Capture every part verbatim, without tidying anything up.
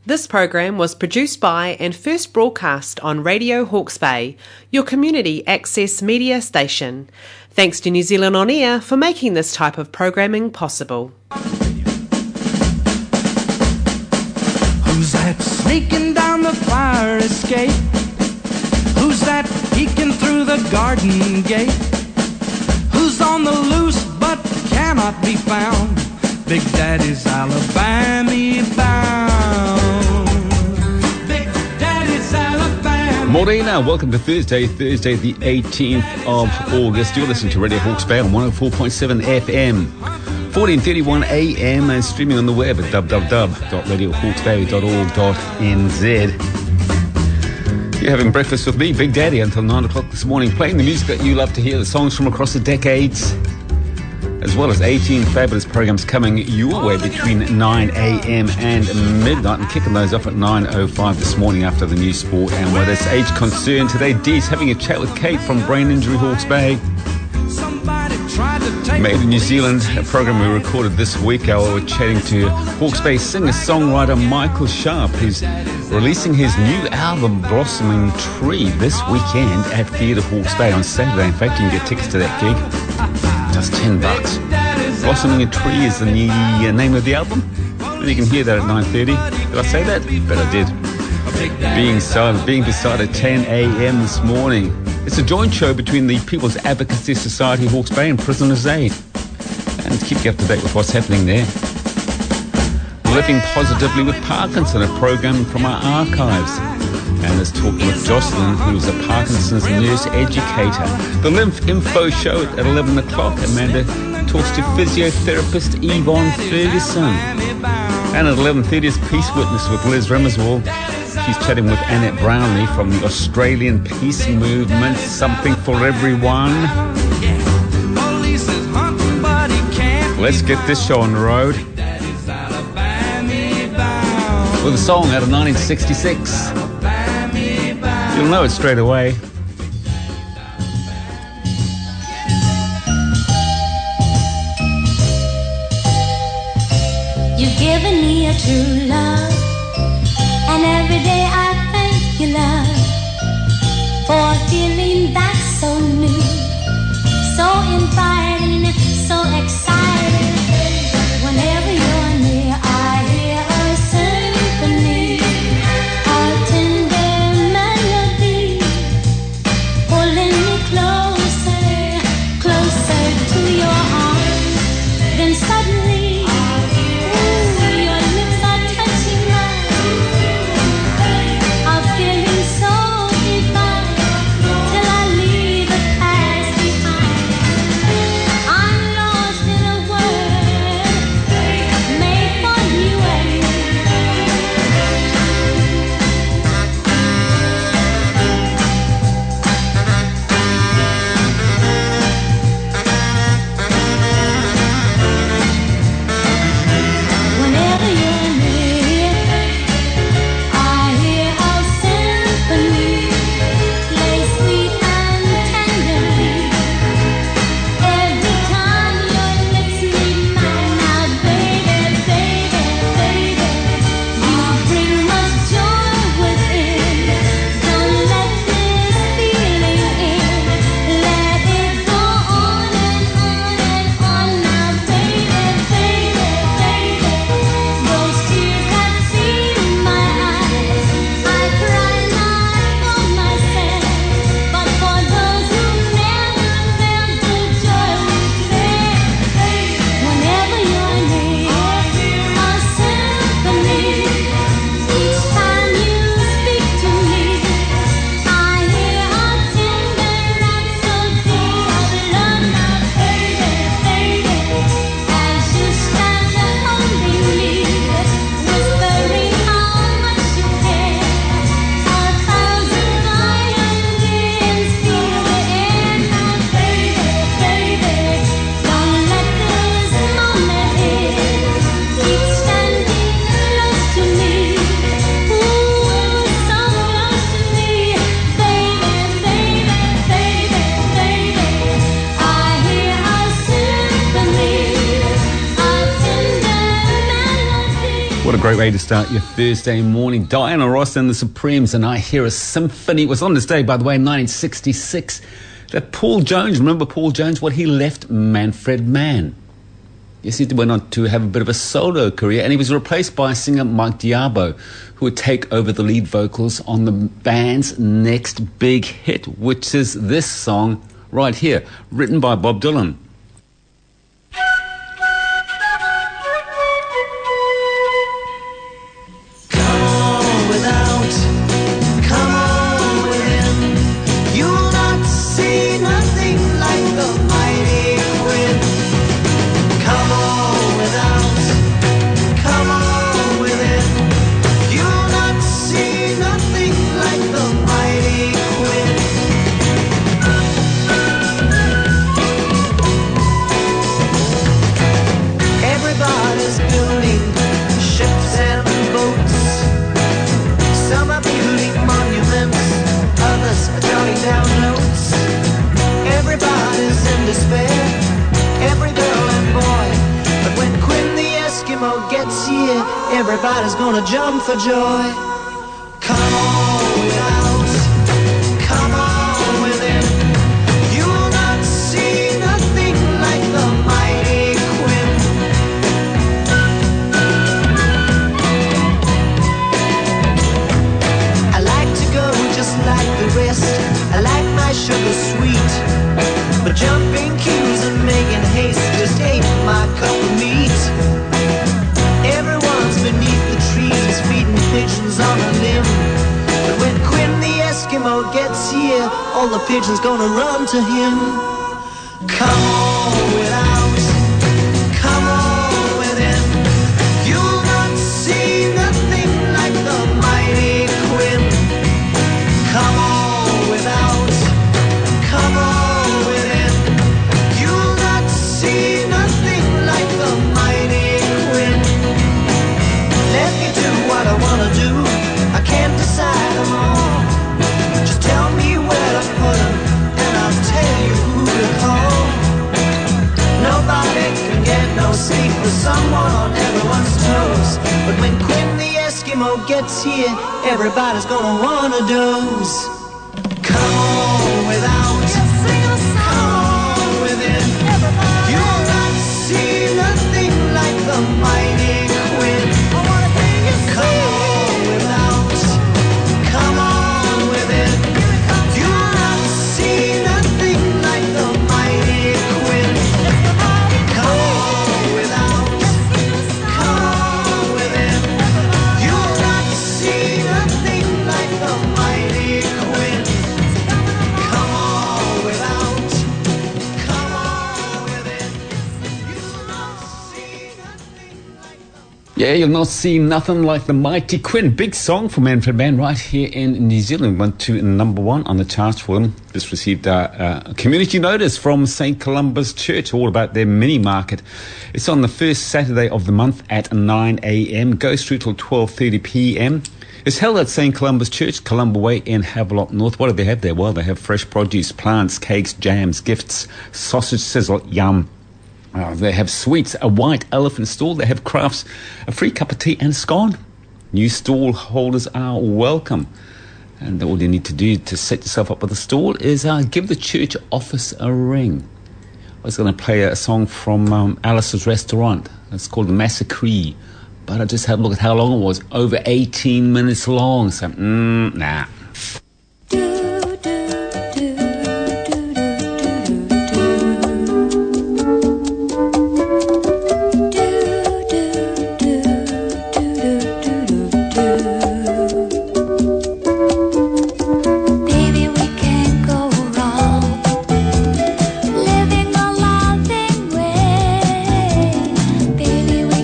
This program was produced by and first broadcast on Radio Hawke's Bay, your community access media station. Thanks to New Zealand On Air for making this type of programming possible. Who's that sneaking down the fire escape? Who's that peeking through the garden gate? Who's on the loose but cannot be found? Big Daddy's Alabama bound. Big Daddy's Alabama. Morena, welcome to Thursday, Thursday the eighteenth of August. You're listening to Radio Hawke's Bay on one oh four point seven F M, fourteen thirty-one A M, and streaming on the web at w w w dot radio hawke's bay dot org dot n z. You're having breakfast with me, Big Daddy, until nine o'clock this morning, playing the music that you love to hear, the songs from across the decades, as well as eighteen fabulous programs coming your way between nine A M and midnight, and kicking those off at nine oh five this morning after the news, sport and weather. It's Age Concern today. Dee's having a chat with Kate from Brain Injury Hawke's Bay. Made in New Zealand, a program we recorded this week. Uh, we're chatting to Hawke's Bay singer-songwriter Michael Sharp, who's releasing his new album Blossoming Tree this weekend at Theatre Hawke's Bay on Saturday. In fact, you can get tickets to that gig, just ten bucks. Blossoming a Tree is the uh, name of the album, and you can hear that at nine thirty. Did I say that? Bet I did. Being silent, being beside at ten A M this morning. It's a joint show between the People's Advocacy Society Hawke's Bay and Prisoners Aid, and to keep you up to date with what's happening there. Living Positively with Parkinson, a program from our archives, and it's talking with Jocelyn, who's a Parkinson's nurse educator. The Lymph Info Show at eleven o'clock. Amanda talks to physiotherapist Yvonne Ferguson, and at eleven thirty is Peace Witness with Liz Remerswall. She's chatting with Annette Brownlee from the Australian Peace Movement, Something for Everyone. Let's get this show on the road with a song out of nineteen sixty-six. You'll know it straight away. You've given me a true love, and every day I thank you, love, for a feeling that's so new, so inviting, so exciting. Whenever you're near, I hear a symphony, a tender melody, pulling me closer, closer to your arms. Then suddenly, ooh, your lips are touching mine. A feeling great way to start your Thursday morning. Diana Ross and the Supremes and I Hear a Symphony. It was on this day, by the way, in nineteen sixty-six, that Paul Jones, remember Paul Jones? Well, he left Manfred Mann. Yes, he went on to have a bit of a solo career, and he was replaced by singer Mike Diabo, who would take over the lead vocals on the band's next big hit, which is this song right here, written by Bob Dylan. Everybody's gonna jump for joy. Come on without, come on within. You will not see nothing like the mighty Quinn. I like to go just like the rest. I like my sugar sweet, but jumping queues and making haste just ain't my cup of meat. Beneath the trees, feeding pigeons on a limb. But when Quinn the Eskimo gets here, all the pigeons gonna run to him. Come on without, come on within. You'll not see nothing like the mighty Quinn. Come on without, come on within. You'll not see nothing like the mighty Quinn. Let me do what I wanna do. I can't decide them all. Just tell me where to put them, and I'll tell you who to call. Nobody can get no sleep with someone on everyone's toes. But when Quinn the Eskimo gets here, everybody's gonna wanna doze. Come on without, come on within. You'll not see nothing like the mighty Quinn. Come on without, come on within. You'll not see nothing like the mighty Quinn. Come on without, come on within. You'll not see nothing like the mighty Quinn. Come on without, come on within. You'll not see nothing like the Yeah, you'll not see nothing like the mighty Quinn. Big song for Manfred Mann right here in New Zealand. Went to number one on the charts for them. This received a, a community notice from Saint Columba's Church, all about their mini market. It's on the first Saturday of the month at nine a.m. Goes through till twelve thirty p.m. It's held at Saint Columba's Church, Columba Way in Havelock North. What do they have there? Well, they have fresh produce, plants, cakes, jams, gifts, sausage sizzle, yum. Uh, they have sweets, a white elephant stall. They have crafts, a free cup of tea and scone. New stall holders are welcome. And all you need to do to set yourself up with a stall is uh, give the church office a ring. I was going to play a song from um, Alice's Restaurant. It's called The Massacre. But I just had a look at how long it was. Over eighteen minutes long. So, mm, nah.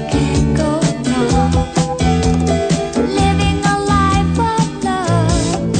Living a life of love.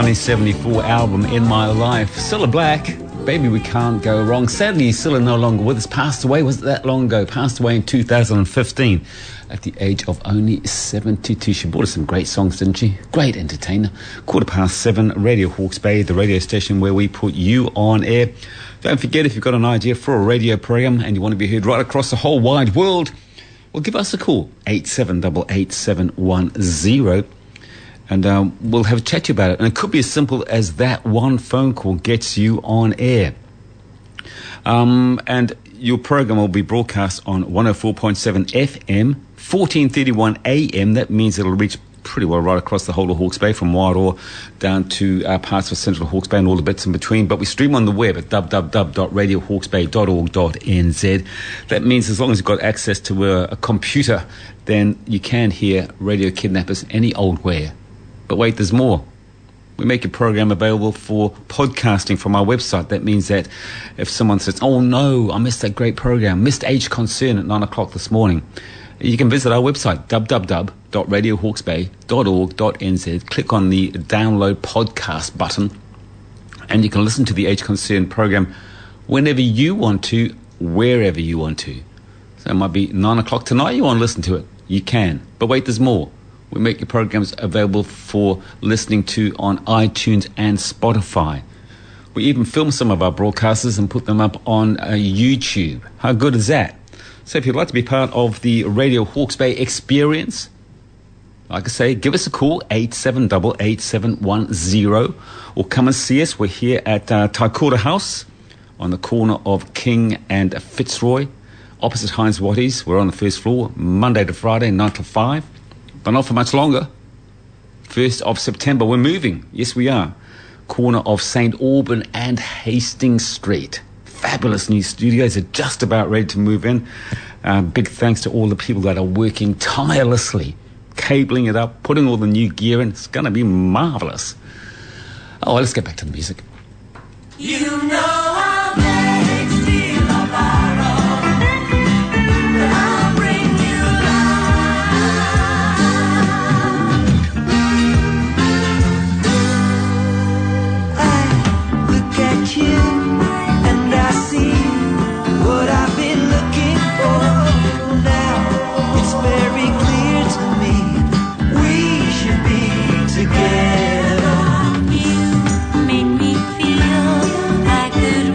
nineteen seventy-four album, In My Life. Cilla Black, Baby We Can't Go Wrong. Sadly, Cilla no longer with us. Passed away, was it that long ago? Passed away in two thousand fifteen at the age of only seventy-two. She brought us some great songs, didn't she? Great entertainer. Quarter past seven, Radio Hawke's Bay, the radio station where we put you on air. Don't forget, if you've got an idea for a radio program and you want to be heard right across the whole wide world, well, give us a call, eight seven eight eight seven one zero, and um, we'll have a chat to you about it. And it could be as simple as that one phone call gets you on air. Um, and your program will be broadcast on one oh four point seven F M, fourteen thirty-one A M. That means it'll reach pretty well right across the whole of Hawke's Bay, from Wairoa down to uh, parts of central Hawke's Bay and all the bits in between. But we stream on the web at w w w dot radio hawke's bay dot org dot n z. That means as long as you've got access to a, a computer, then you can hear Radio Kidnappers any old where. But wait, there's more. We make a program available for podcasting from our website. That means that if someone says, oh no, I missed that great program, missed Age Concern at nine o'clock this morning, you can visit our website, w w w dot radio hawke's bay dot org dot n z. Click on the download podcast button and you can listen to the Age Concern program whenever you want to, wherever you want to. So it might be nine o'clock tonight, you want to listen to it, you can. But wait, there's more. We make your programs available for listening to on iTunes and Spotify. We even film some of our broadcasters and put them up on uh, YouTube. How good is that? So if you'd like to be part of the Radio Hawke's Bay experience, like I say, give us a call, eight seven eight eight seven one zero, or come and see us. We're here at uh, Taikura House on the corner of King and Fitzroy, opposite Heinz Watties. We're on the first floor, Monday to Friday, nine to five. But not for much longer. first of September, we're moving. Yes, we are. Corner of Saint Alban and Hastings Street. Fabulous new studios are just about ready to move in. Uh, big thanks to all the people that are working tirelessly, cabling it up, putting all the new gear in. It's going to be marvelous. Oh, let's get back to the music. You know I'll beg, steal or borrow, but I'll bring you love. I look at you and I see what I've been looking for. Now it's very clear to me we should be together. You make me feel I could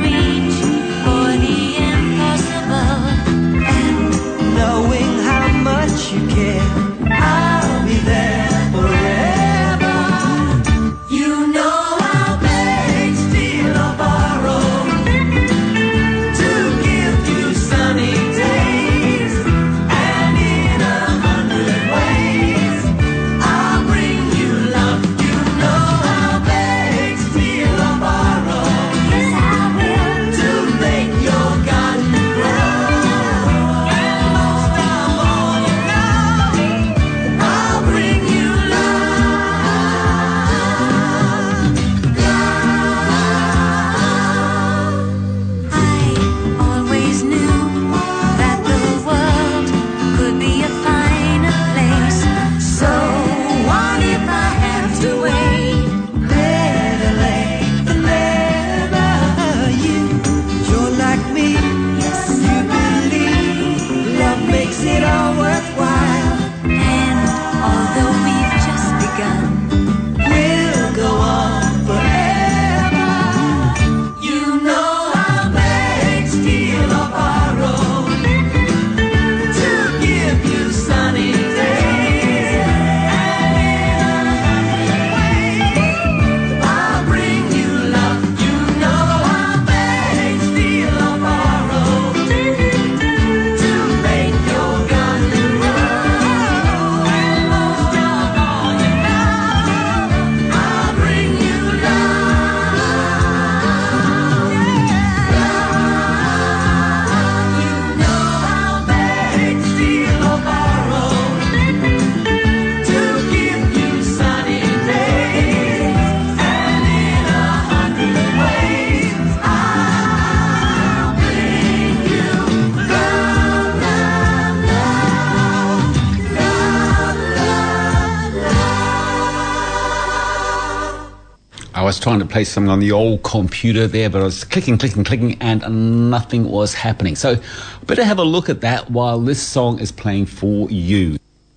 was trying to play something on the old computer there, but I was clicking, clicking, clicking, and nothing was happening. So better have a look at that while this song is playing for you.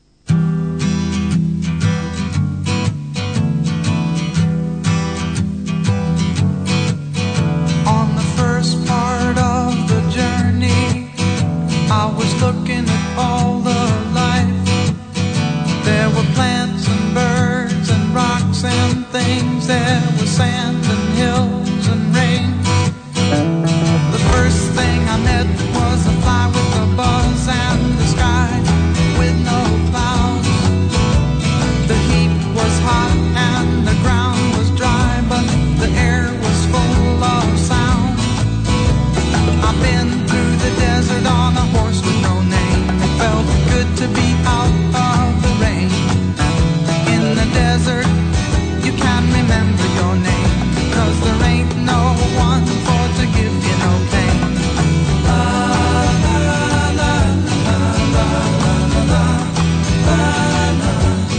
On the first part of the journey, I was looking at all the life. There were plants and birds and rocks and things. There was sand and hills and rain. The first thing I met was a fly with a buzz and the sky with no clouds. The heat was hot and the ground was dry, but the air was full of sound. I've been through the desert on a horse with no name. It felt good to be out of the rain. In the desert, you can't remember your name, 'cause there ain't no one for to give you no pain. La, la, la, la, la, la, la, la, la, la.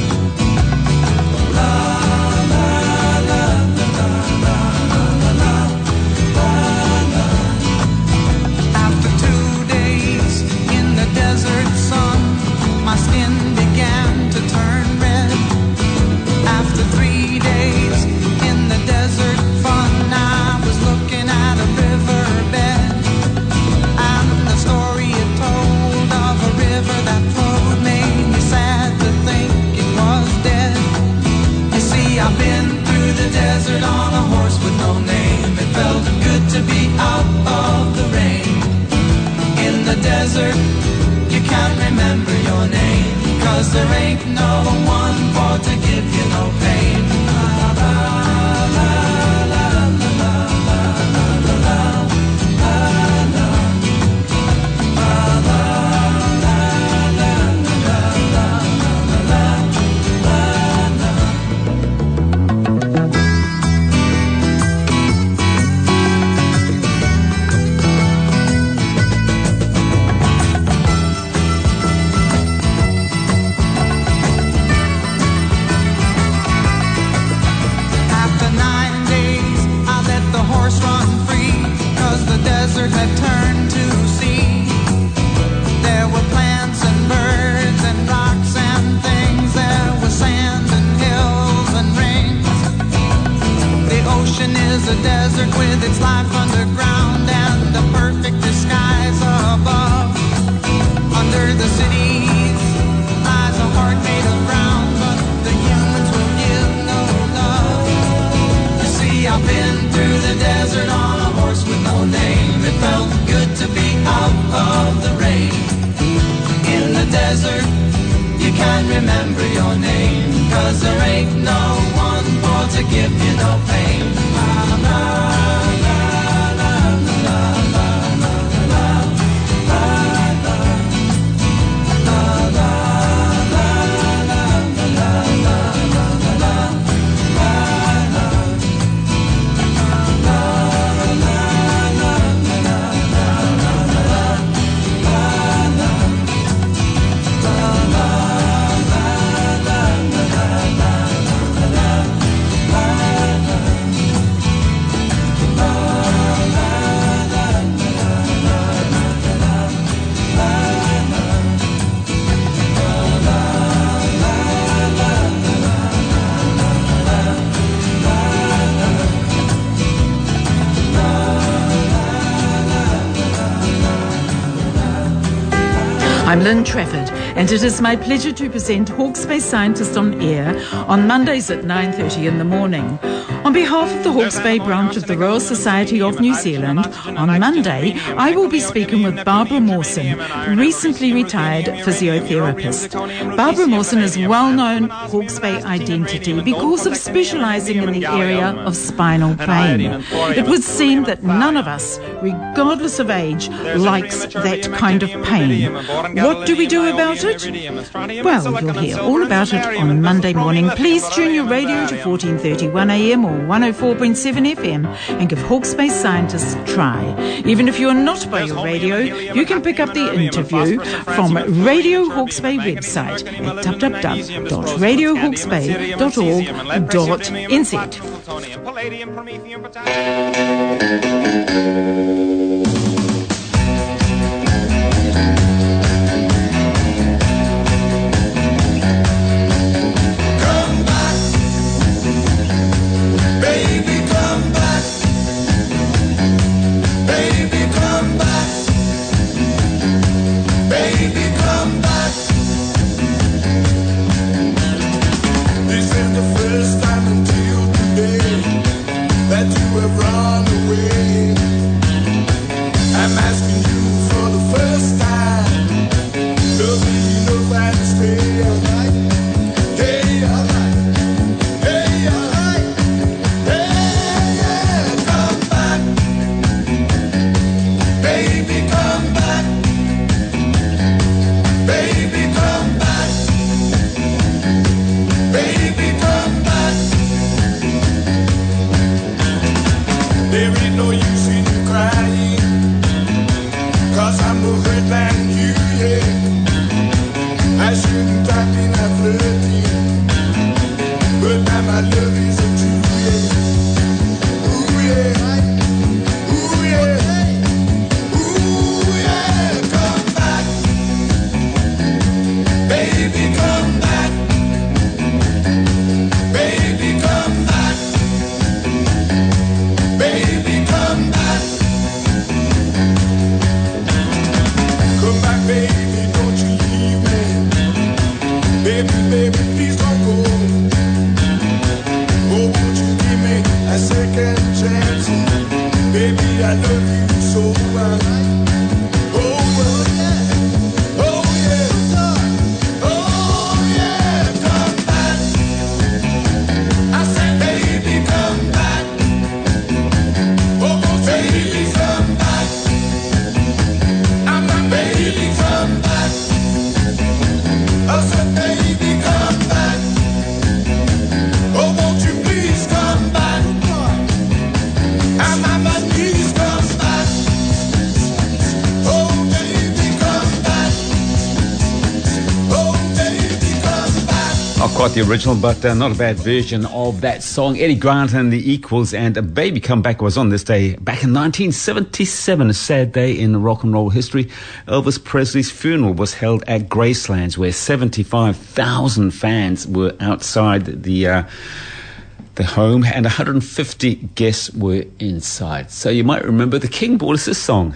La, la, la, la, la, la, la, la, la. After two days in the desert sun, my skin began to turn red. After three days in the desert fun, I was looking at a riverbed, and the story it told of a river that flowed made me sad to think it was dead. You see, I've been through the desert on a horse with no name. It felt good to be out of the rain. In the desert, you can't remember your name, 'cause there ain't no one for to give you no pain. La, la, la, la, la, la, la, la, la, la, la, la. La, la, la, la, la, la, la, la, la, la. After nine days, I let the horse run free, 'cause the desert had turned to sea. There were plants and birds and rocks and things. There was sand and hills and rains. The ocean is a desert with its life underground and the perfect disguise above. Under the cities lies a heart made of brown, but the humans will give no love. You see, I've been through the desert on a horse with no name. It felt good to be out of the rain. In the desert, you can't remember your name, 'cause there ain't no one for to give you no pain. La, la, la, la, la, la, la, la, la, la, la. La, la, la, la, la, la, la, la, la, la, la. I'm Lynn Trafford, and it is my pleasure to present Hawke's Bay Scientist on Air on Mondays at nine thirty in the morning. On behalf of the Hawke's Bay branch of the Royal Society of New Zealand, on Monday I will be speaking with Barbara Mawson, recently retired physiotherapist. Barbara Mawson is well-known Hawke's Bay identity because of specialising in the area of spinal pain. It would seem that none of us, regardless of age, likes that kind of pain. What do we do about missed it? Well, you'll hear all about it on Monday morning. Please tune your radio to fourteen thirty-one A M or one oh four point seven F M and give Hawke's Bay Scientists a try. Even if you're not by your radio, you can pick up the interview from Radio Hawke's Bay website at w w w dot radio hawke's bay dot org dot n z. The original, but uh, not a bad version of that song. Eddie Grant and the Equals and A Baby Come Back was on this day back in nineteen seventy-seven, a sad day in rock and roll history. Elvis Presley's funeral was held at Gracelands, where seventy-five thousand fans were outside the uh, the home and one hundred fifty guests were inside. So you might remember the King brought us this song.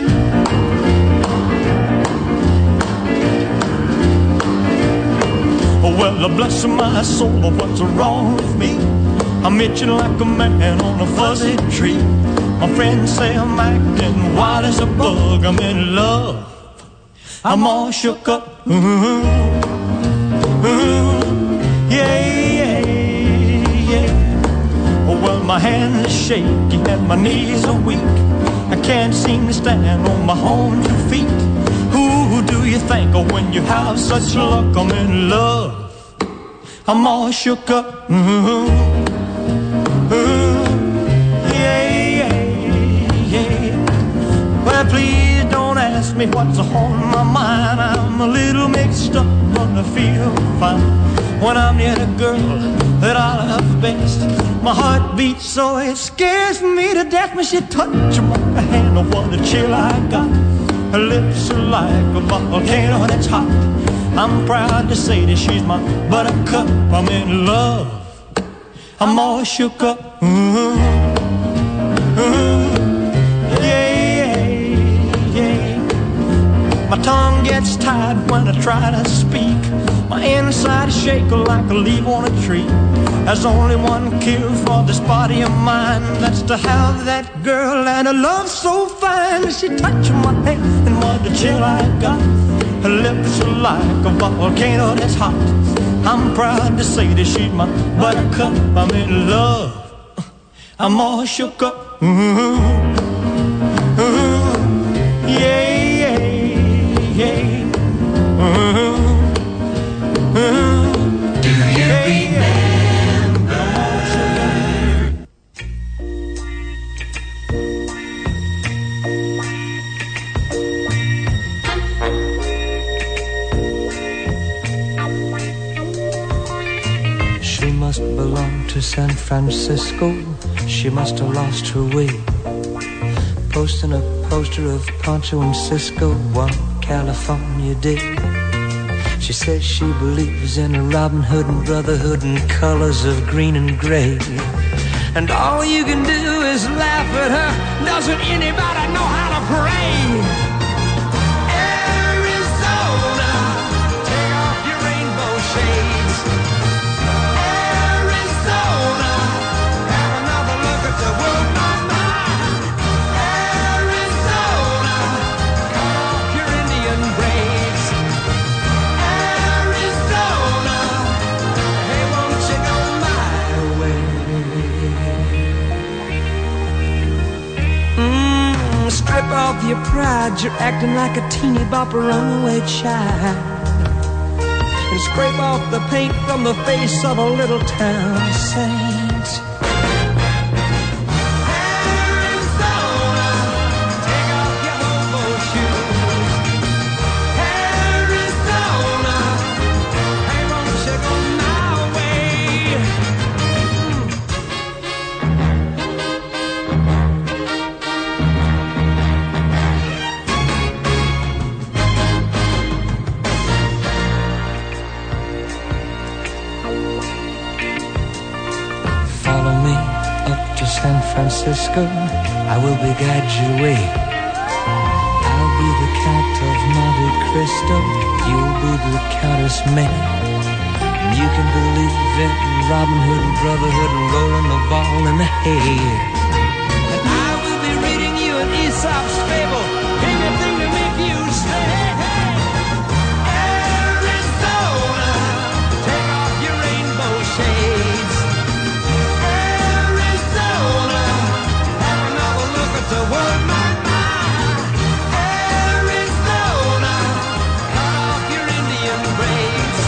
Well, bless my soul, what's wrong with me? I'm itching like a man on a fuzzy tree. My friends say I'm acting wild as a bug. I'm in love, I'm all shook up. Ooh, ooh, yeah, yeah, yeah. Oh, well, my hands are shaky and my knees are weak. I can't seem to stand on my own two feet. Who do you think of when you have such luck? I'm in love, I'm all shook up. Ooh, ooh, yeah, yeah, yeah. Well, please don't ask me what's on my mind. I'm a little mixed up, but I feel fine when I'm near the girl that I love best. My heart beats so it scares me to death when she touches my hand. Oh, what a chill I got. Her lips are like a volcano that's hot. I'm proud to say that she's my buttercup. I'm in love, I'm all shook up. Ooh, ooh, yeah, yeah, yeah. My tongue gets tied when I try to speak. My inside shake like a leaf on a tree. There's only one cure for this body of mine. That's to have that girl and a love so fine. She touched my hand and what a chill I got. Her lips are like a volcano that's hot. I'm proud to say that she's my buttercup. I'm in love, I'm all shook up. Ooh, ooh, yeah, yeah, yeah. Ooh. to San Francisco, she must have lost her way. Posting a poster of Pancho and Cisco one California day. She says she believes in a Robin Hood and brotherhood and colors of green and gray. And all you can do is laugh at her. Doesn't anybody know how to pray? Arizona, take off your rainbow shades. Arizona, have another look at the world, mama. Arizona, cut off your Indian braids. Arizona, hey, won't you go my way? Mm, strip off your pride, you're acting like a teeny bopper runaway child. And scrape off the paint from the face of a little town saint. Arizona, take off your hobo shoes. Arizona, hey, won't you go my way? Follow me up to San Francisco, I will be guide your way. I'll be the Count of Monte Cristo, you'll be the Countess May. And you can believe in Robin Hood and brotherhood and rolling the ball in the hay. And I will be reading you an Aesop's fable, anything to make you stay. Arizona, take off your rainbow shades. Arizona, have another look at the world, mama. Arizona, cut off your Indian braids.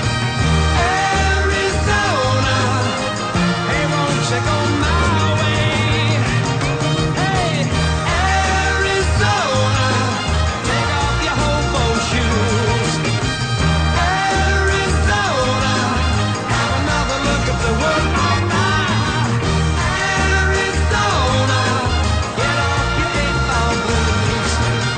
Arizona, hey, won't you go my way? Hey, Arizona, take off your hobo shoes. Arizona, have another look at the world, mama. Arizona, get off your eight-ball blues.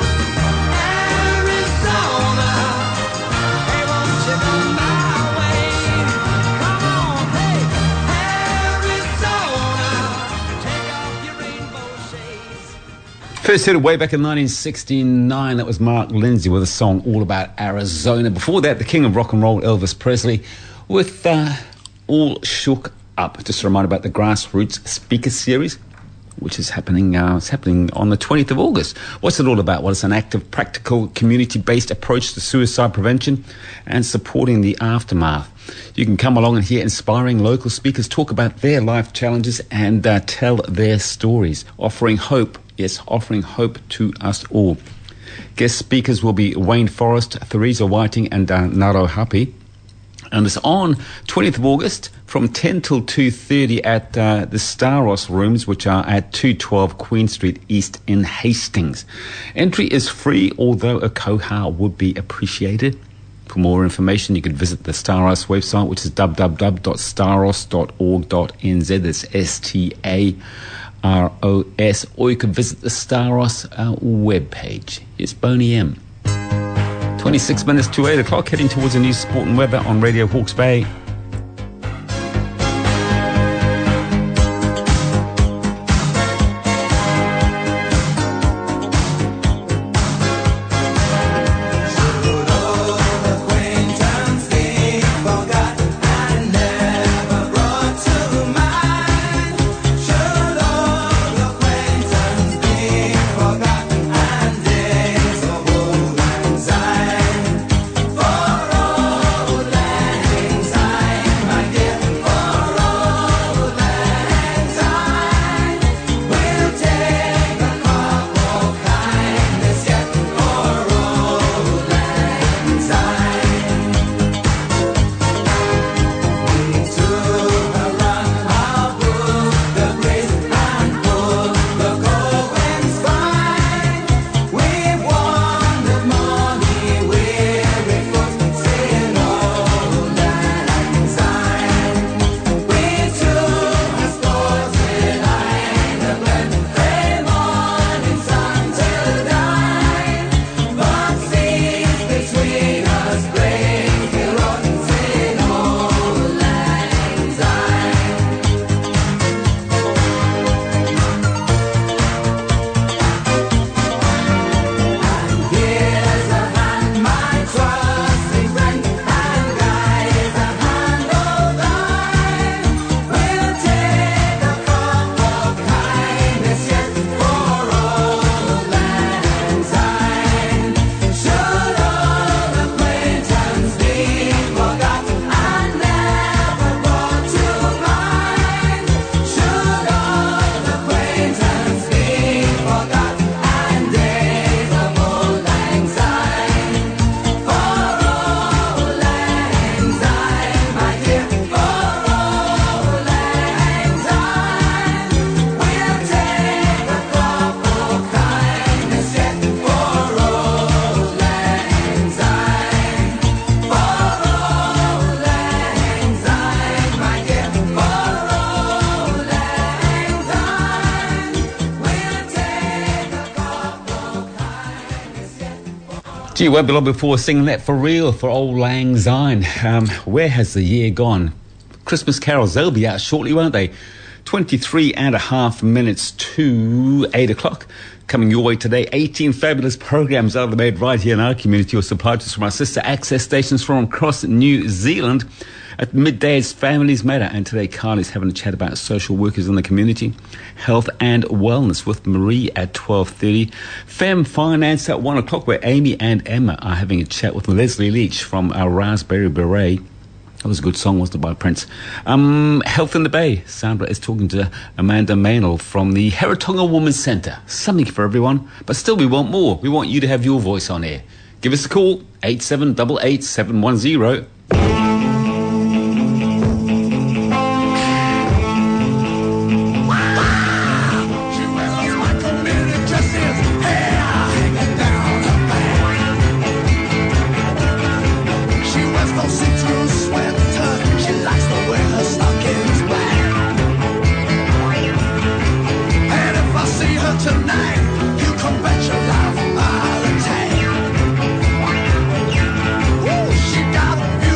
Arizona, hey, won't you go my way? Come on, hey, Arizona, take off your rainbow shades. First heard it way back in nineteen sixty-nine. That was Mark Lindsay with a song all about Arizona. Before that, the king of rock and roll, Elvis Presley, with uh, All Shook Up. Just a reminder about the Grassroots Speaker Series, which is happening uh, it's happening on the twentieth of August. What's it all about? Well, it's an active, practical, community-based approach to suicide prevention and supporting the aftermath. You can come along and hear inspiring local speakers talk about their life challenges and uh, tell their stories, offering hope, yes, offering hope to us all. Guest speakers will be Wayne Forrest, Theresa Whiting and uh, Naro Hapi. And it's on twentieth of August from ten till two thirty at uh, the Staros Rooms, which are at two twelve Queen Street East in Hastings. Entry is free, although a koha would be appreciated. For more information, you can visit the Staros website, which is w w w dot staros dot org dot n z. That's S T A R O S. Or you can visit the Staros uh, webpage. It's Boney M. twenty-six minutes to eight o'clock, heading towards the news, sport and weather on Radio Hawke's Bay. For old lang Gee, won't be long before singing that for real for Old Lang Syne. Um, where has the year gone? Christmas carols, they'll be out shortly, won't they? twenty-three and a half minutes to eight o'clock. Coming your way today, eighteen fabulous programs are made right here in our community or supplied to us from our sister access stations from across New Zealand. At midday, it's Families Matter, and today Carly's having a chat about social workers in the community, health and wellness with Marie at twelve thirty. Fem Finance at one o'clock, where Amy and Emma are having a chat with Leslie Leach from our Raspberry Beret. That was a good song, wasn't it, by Prince? Um, Health in the Bay. Sandra is talking to Amanda Maynell from the Heritonga Women's Centre. Something for everyone, but still we want more. We want you to have your voice on air. Give us a call, eight seven eight eight, seven one zero. She got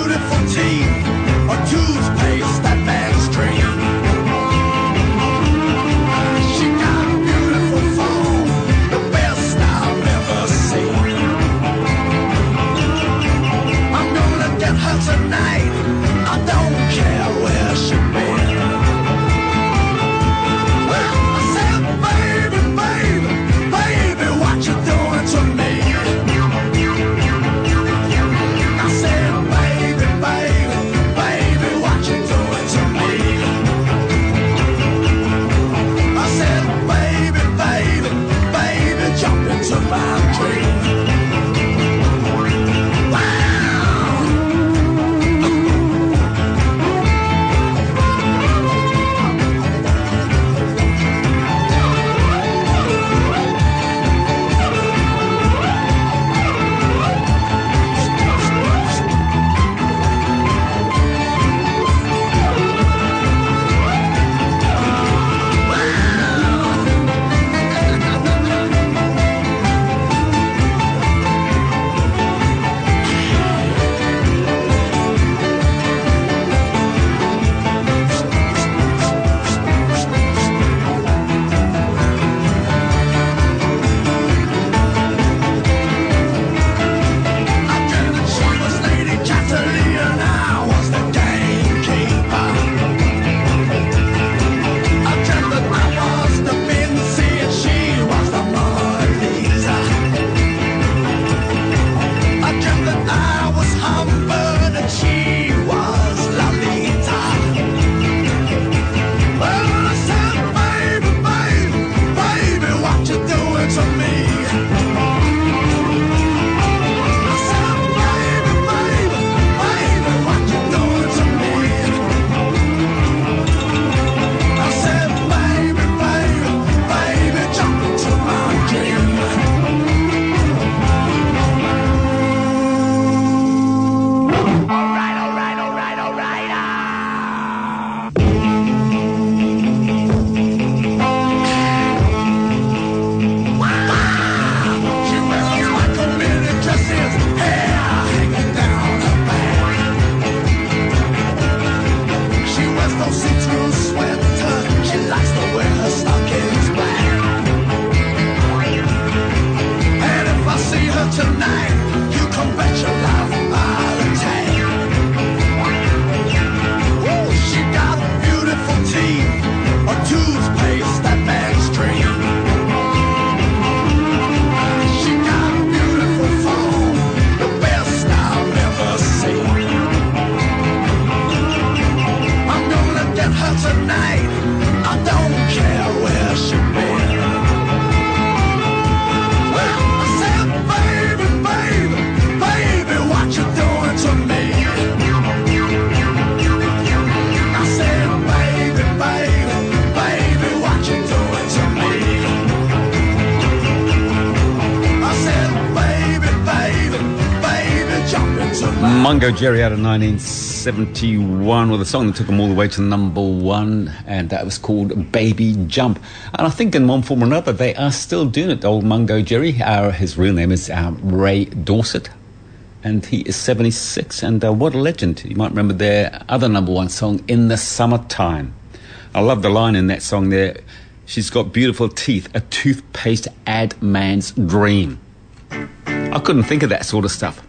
Mungo Jerry out of nineteen seventy-one with a song that took him all the way to number one, and that was called Baby Jump. And I think in one form or another they are still doing it. Old Mungo Jerry, uh, his real name is uh, Ray Dorset, and he is seventy-six, and uh, what a legend. You might remember their other number one song, In the Summertime. I love the line in that song there, she's got beautiful teeth, a toothpaste ad man's dream. I couldn't think of that sort of stuff.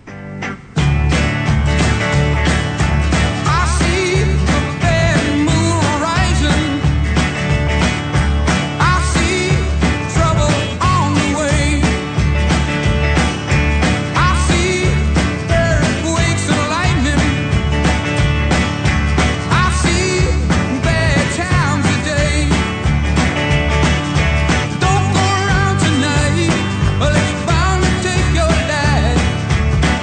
Don't go around tonight, well, it's bound to take your dad.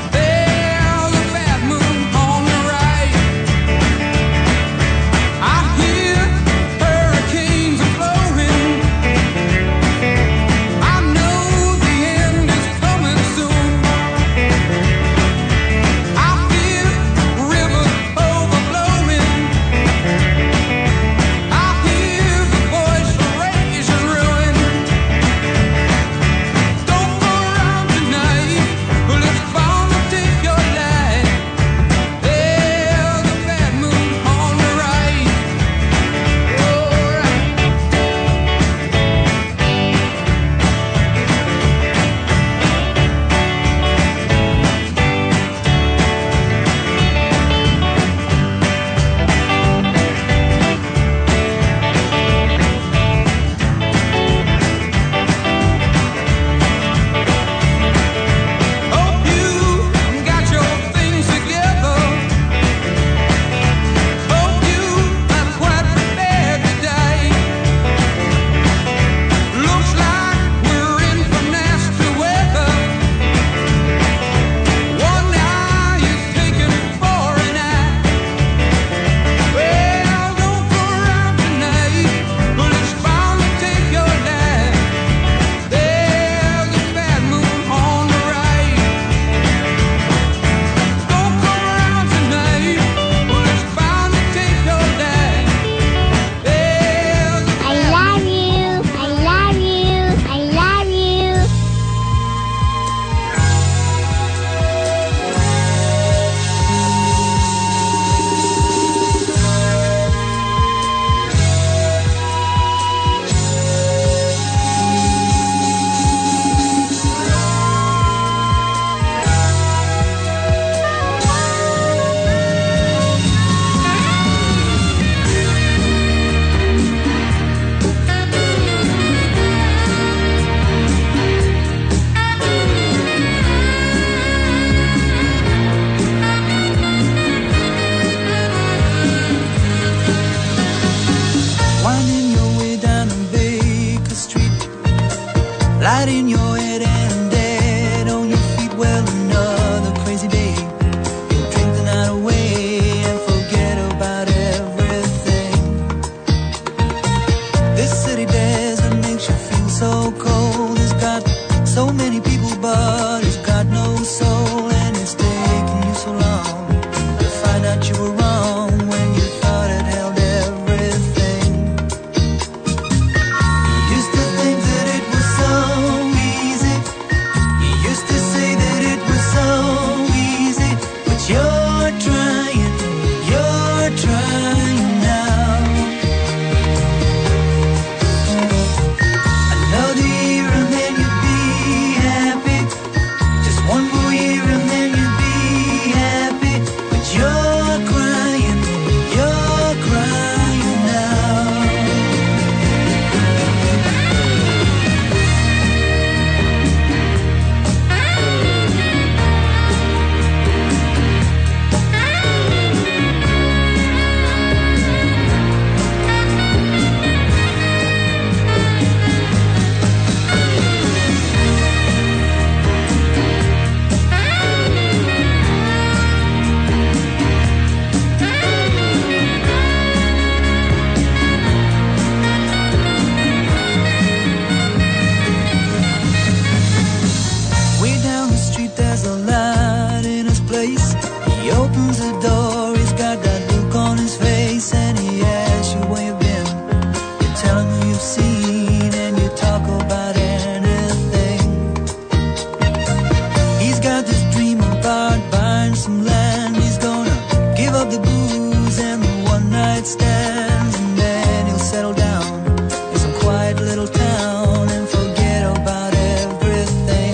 dreamland. He's gonna give up the booze and the one night stands, and then he'll settle down in some quiet little town and forget about everything.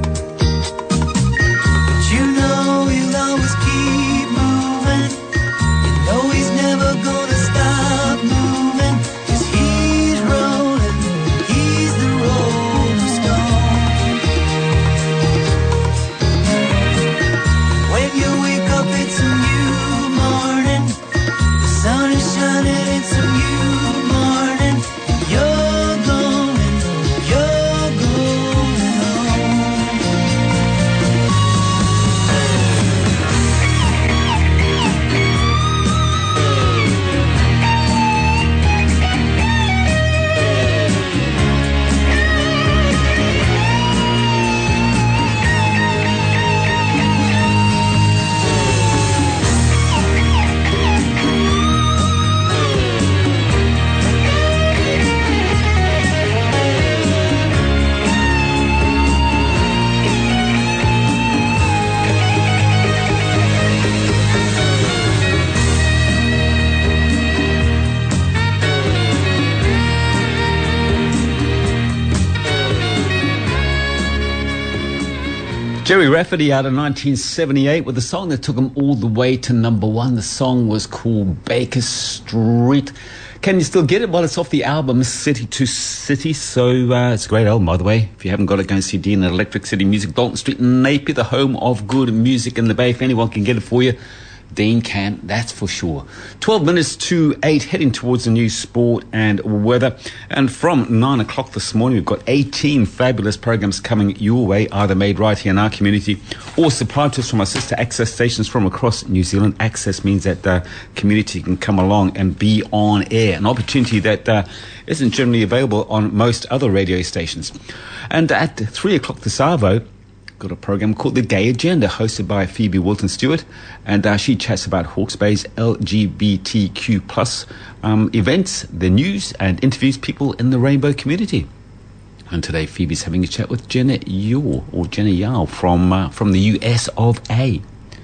But you know he'll always keep moving. You know he's never gonna stop moving, 'cause he's rolling, he's the Rolling Stone. When you wake up, it's a new morning. The sun is shining, it's a new morning. You're going, you're going home. Jerry Rafferty out of nineteen seventy-eight with a song that took him all the way to number one. The song was called Baker Street. Can you still get it? Well, it's off the album City to City, so uh, it's a great album, by the way. If you haven't got it, go and see Dean at Electric City Music, Dalton Street in Napier, the home of good music in the Bay. If anyone can get it for you, Dean can, that's for sure. twelve minutes to eight, heading towards the news, sport and weather. And from nine o'clock this morning, we've got eighteen fabulous programs coming your way, either made right here in our community or supplied to us from our sister access stations from across New Zealand. Access means that the community can come along and be on air, an opportunity that uh, isn't generally available on most other radio stations. And at three o'clock this hour, got a program called The Gay Agenda, hosted by Phoebe Wilton-Stewart, and uh, she chats about Hawke's Bay's L G B T Q plus um, events, the news, and interviews people in the rainbow community. And today, Phoebe's having a chat with Jenna Yao, or Jenna Yao from uh, from the U S of A.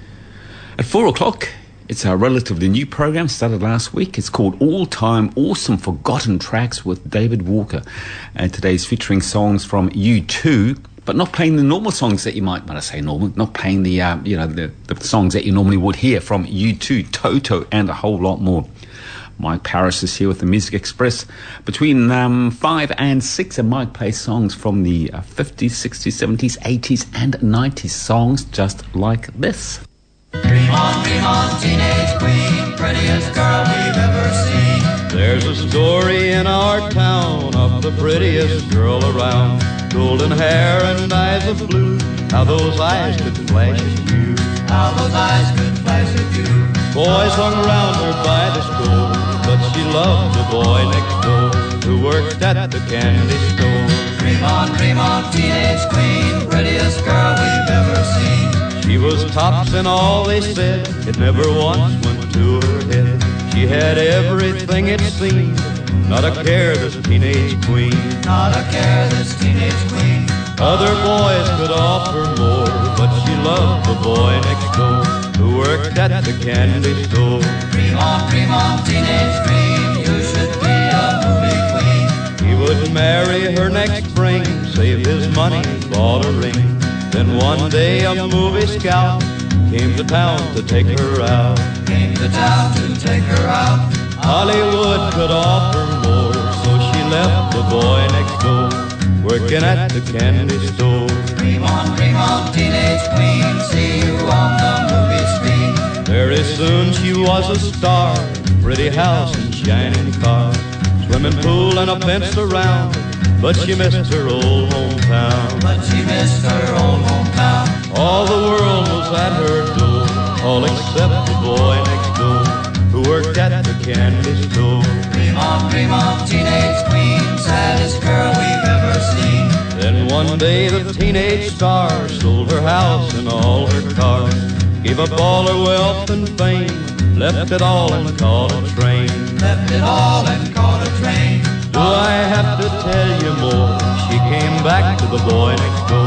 At four o'clock, it's our relatively new program, started last week. It's called All Time Awesome Forgotten Tracks with David Walker, and today's featuring songs from U two. But not playing the normal songs that you might, when I say normal, not playing the, uh, you know, the, the songs that you normally would hear from U two, Toto, and a whole lot more. Mike Paris is here with the Music Express between um, five and six, and Mike plays songs from the uh, fifties, sixties, seventies, eighties, and nineties, songs just like this. Dream on, dream on, teenage queen, prettiest girl we've ever seen. There's a story in our town of the prettiest girl around. Golden hair and eyes of blue, how those eyes could flash at you. How those eyes could flash at you. Boys hung around her by the store, but she loved the boy next door who worked at the candy store. Dream on, dream on, teenage queen, prettiest girl we've ever seen. She was tops in all they said, it never once went to her head. She had everything it seemed, not a care, this teenage queen. Not a care, this teenage queen. Other boys could offer more, but she loved the boy next door who worked at the candy store. Dream on, dream on, teenage dream, you should be a movie queen. He would marry her next spring, save his money, bought a ring. Then one day a movie scout came to town to take her out. Came to town to take her out. Hollywood could offer more, so she left the boy next door, working at the candy store. Dream on, dream on, teenage queen, see you on the movie screen. Very soon she was a star, pretty house and shining car, swimming pool and a fence around, but she missed her old hometown. But she missed her old hometown. All the world was at her door, all except the boy next door who worked at the candy store. Dream on, dream on, teenage queen, saddest girl we've ever seen. Then one day the teenage star sold her house and all her cars, gave up all her wealth and fame, left it all and caught a train. Left it all and caught a train. Do I have to tell you more? She came back to the boy next door,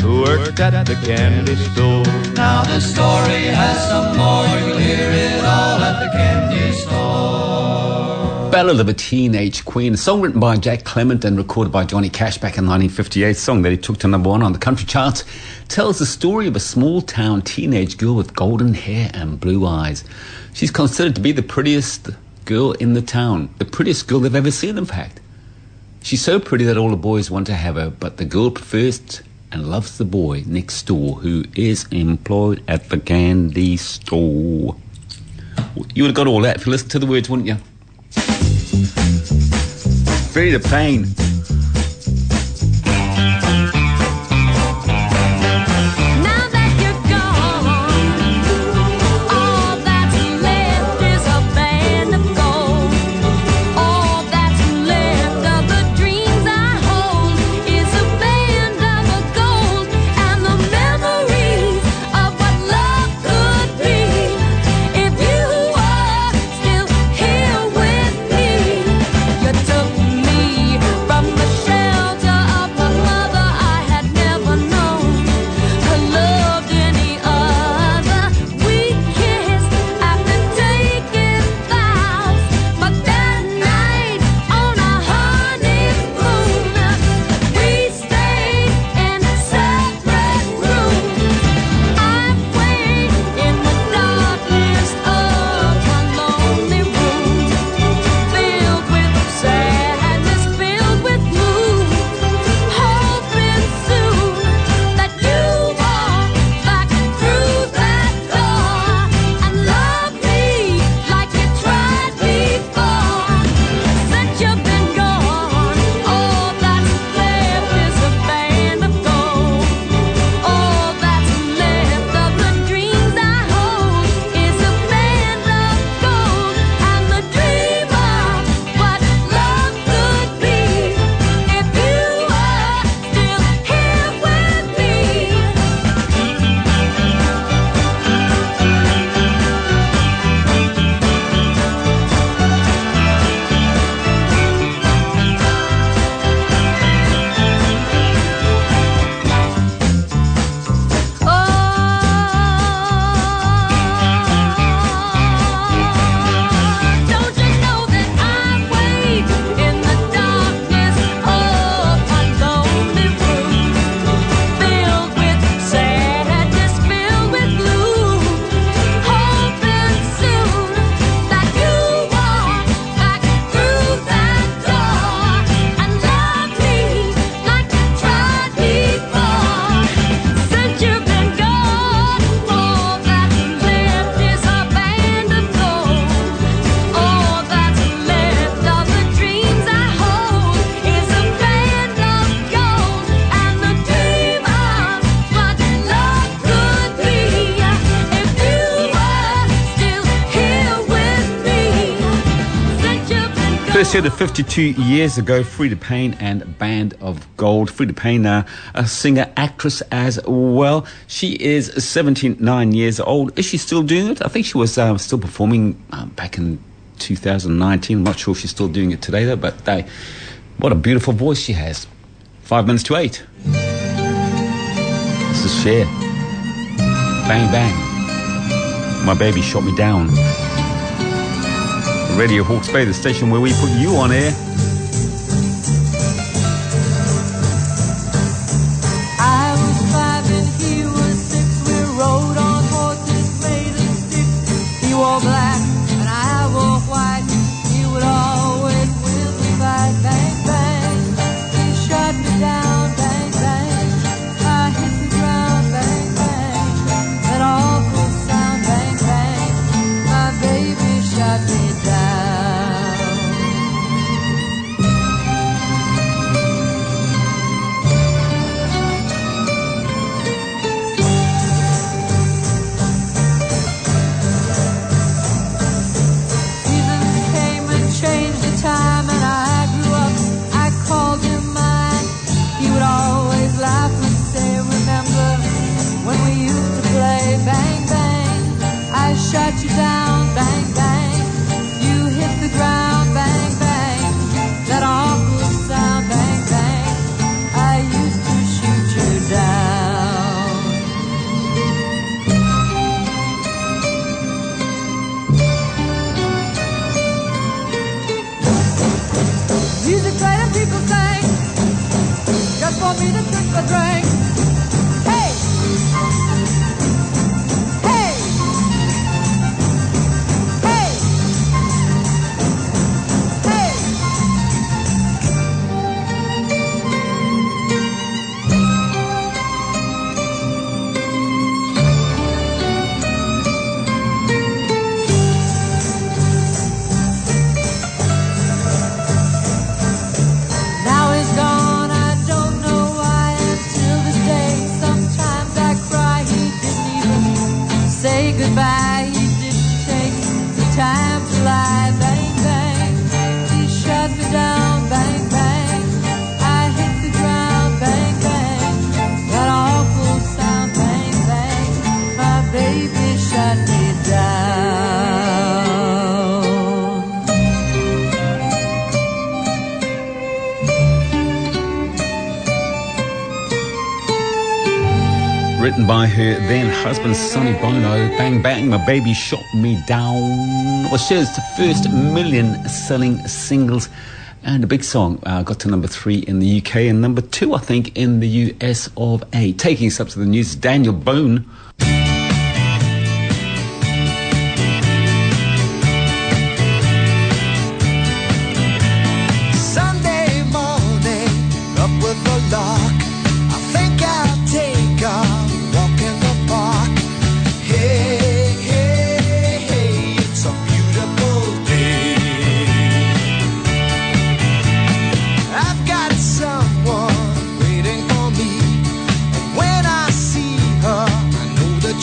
who worked at the candy store. Now the story has some more, you'll hear it all at the candy store. Ballad of a Teenage Queen, a song written by Jack Clement and recorded by Johnny Cash back in nineteen fifty-eight, a song that he took to number one on the country charts, tells the story of a small-town teenage girl with golden hair and blue eyes. She's considered to be the prettiest girl in the town, the prettiest girl they've ever seen, in fact. She's so pretty that all the boys want to have her, but the girl prefers and loves the boy next door who is employed at the candy store. You would have got all that if you listened to the words, wouldn't you? Free the Pain. First heard it fifty-two years ago, Frida Payne and Band of Gold. Frida Payne, uh, a singer, actress as well. She is seventy-nine years old. Is she still doing it? I think she was uh, still performing uh, back in two thousand nineteen. I'm not sure if she's still doing it today, though, but uh, what a beautiful voice she has. Five minutes to eight. This is Cher. Bang, bang. My baby shot me down. Radio Hawke's Bay, the station where we put you on air. I was five and he was six. We rode on horses made of sticks. He wore black and I wore white. He would always win the fight. Bang, bang. He shot me down. Bang, bang. I hit the ground. Bang, bang. That awful sound. Bang, bang. My baby shot me down. a drink. Hey! Hey! Hey! Hey! Now he's gone, I don't know why. Until this day, sometimes I cry. He didn't even say goodbye. He didn't take the time to lie. Bang, bang, he shut me down. Bang, bang, I hit the ground. Bang, bang, that awful sound. Bang, bang, my baby shut me down. Written by her then husband Sonny Bono. Bang Bang, My Baby Shot Me Down was Cher's first million selling singles, and a big song. Uh, got to number three in the U K and number two, I think, in the U S of A. Taking us up to the news, Daniel Boone. Sunday morning, up with the lark. I think I'll take a walk in the park. Hey, hey, hey, it's a beautiful day. I've got someone waiting for me. And when I see her, I know that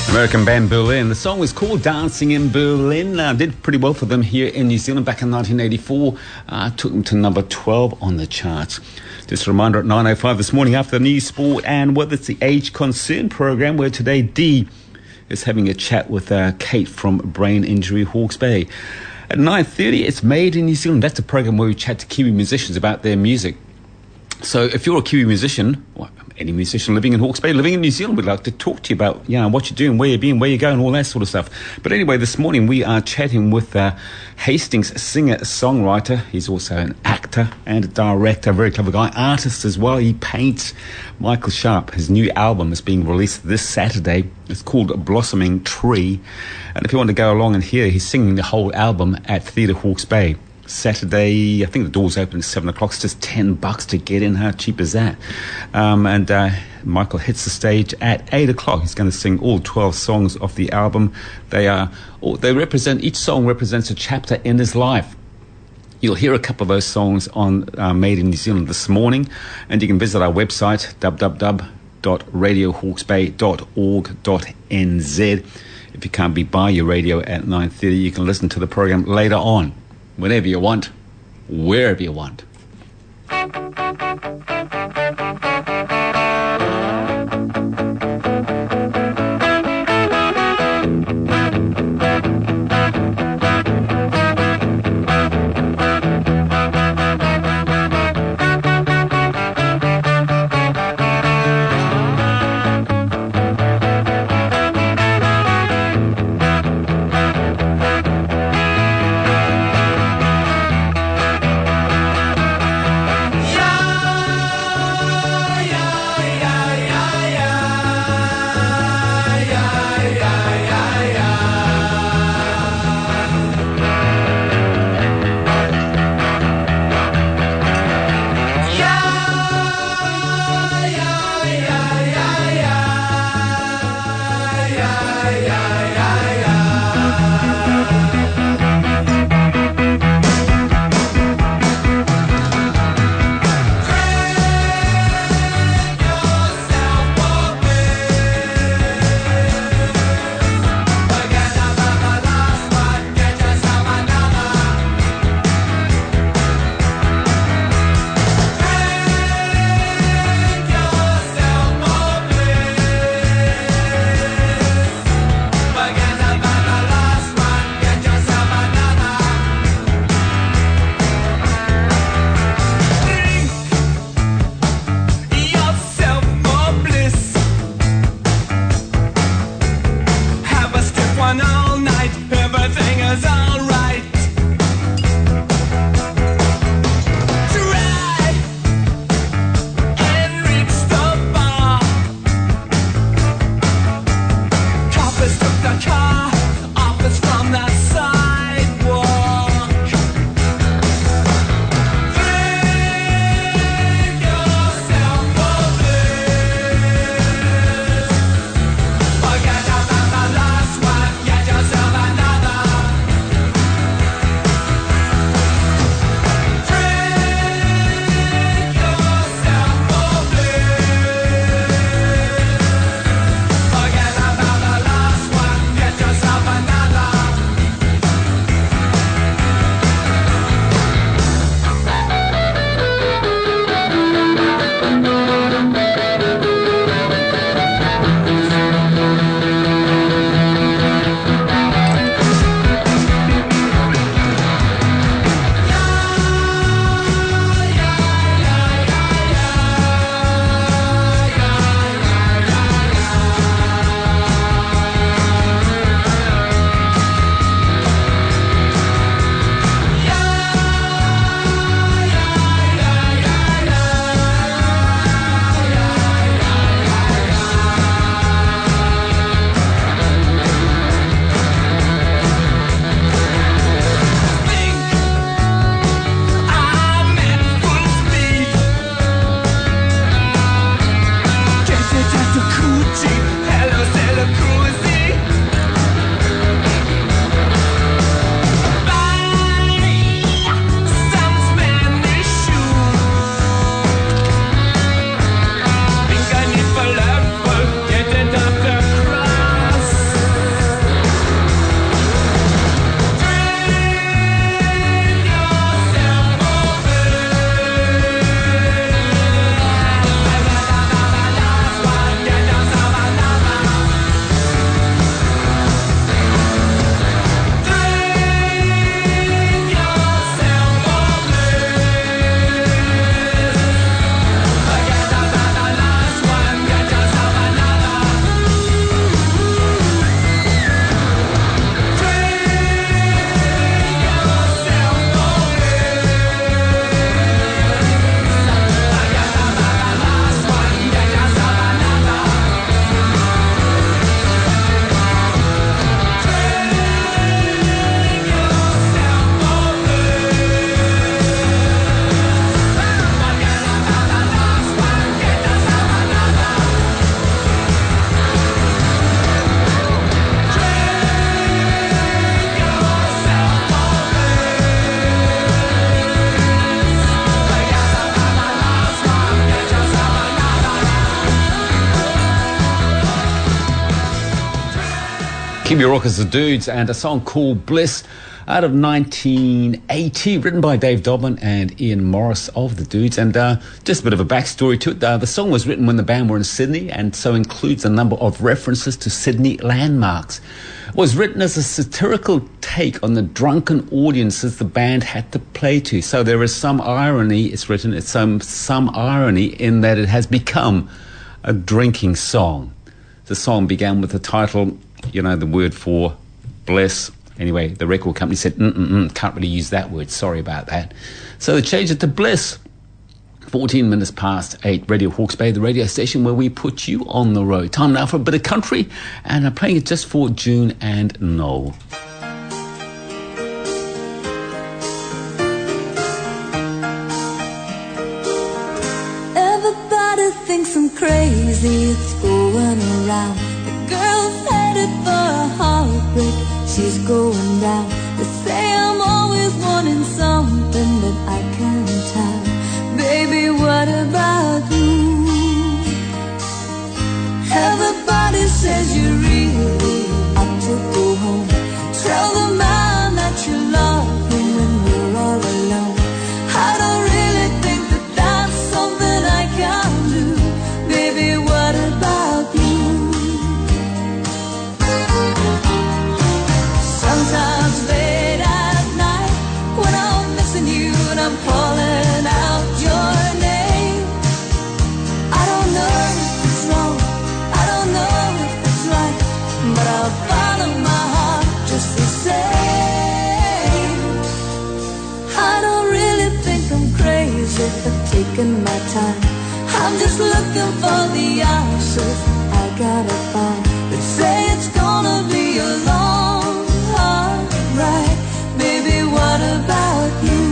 American band Berlin. The song was called Dancing in Berlin. Uh, did pretty well for them here in New Zealand back in nineteen eighty-four. Uh, took them to number twelve on the charts. Just a reminder at nine oh five this morning after the news, sport and weather, it's the Age Concern program where today Dee is having a chat with uh, Kate from Brain Injury Hawke's Bay. At nine thirty, it's Made in New Zealand. That's a program where we chat to Kiwi musicians about their music. So if you're a Kiwi musician, or any musician living in Hawke's Bay, living in New Zealand, we'd like to talk to you about, you know, what you're doing, where you're being, where you're going, all that sort of stuff. But anyway, this morning we are chatting with uh, Hastings singer-songwriter. He's also an actor and a director, very clever guy, artist as well. He paints. Michael Sharp, his new album is being released this Saturday. It's called Blossoming Tree. And if you want to go along and hear, he's singing the whole album at Theatre Hawke's Bay. Saturday, I think the doors open at seven o'clock. It's just ten bucks to get in. How cheap is that? Um, and uh, Michael hits the stage at eight o'clock. He's going to sing all twelve songs of the album. They are, they represent, each song represents a chapter in his life. You'll hear a couple of those songs on uh, Made in New Zealand this morning, and you can visit our website w w w dot radio hawke's bay dot org dot n z. If you can't be by your radio at nine thirty, you can listen to the program later on. Whenever you want, wherever you want. Kiwi Rockers, The Dudes, and a song called Bliss out of nineteen eighty, written by Dave Dobbin and Ian Morris of The Dudes. And uh, just a bit of a backstory to it. Uh, the song was written when the band were in Sydney, and so includes a number of references to Sydney landmarks. It was written as a satirical take on the drunken audiences the band had to play to. So there is some irony, it's written, it's some, some irony in that it has become a drinking song. The song began with the title, you know, the word for bless. Anyway, the record company said, mm-mm-mm, can't really use that word, sorry about that. So they changed it to Bliss. fourteen minutes past eight, Radio Hawke's Bay, the radio station where we put you on the road. Time now for a bit of country, and I'm playing it just for June and Noel. Everybody thinks I'm crazy, it's going around. The girl's headed for a heartbreak, she's going down. They say I'm always wanting something that I can't have. Baby, what about you? Everybody says you really ought to go home. Tell the man that you love him when we're all alone. I don't really think that that's something I can do. Baby, what about you? Sometimes late at night when I'm missing you and I'm calling out your name, I don't know if it's wrong, I don't know if it's right, but I'll follow my heart just the same. I don't really think I'm crazy for taking my time. I'm just looking for the answers I gotta find. They say it's gonna be a long, hard ride. Baby, what about you?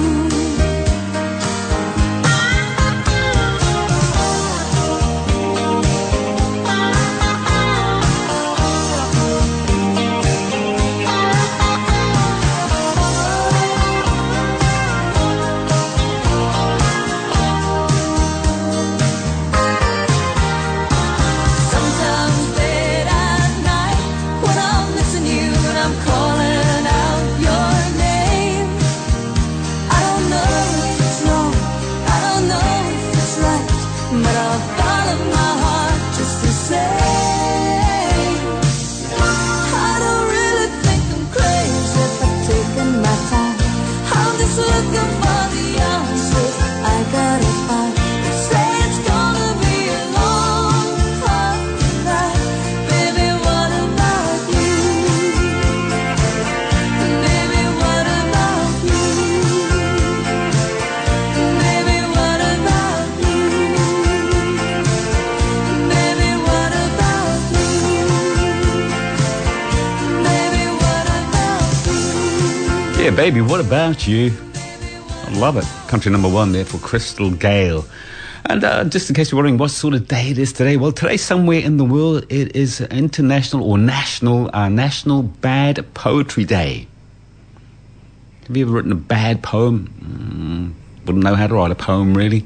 Yeah, baby, what about you? I love it. Country number one there for Crystal Gale. And uh, just in case you're wondering what sort of day it is today, well, today somewhere in the world it is International or National uh, National Bad Poetry Day. Have you ever written a bad poem? Mm, wouldn't know how to write a poem, really.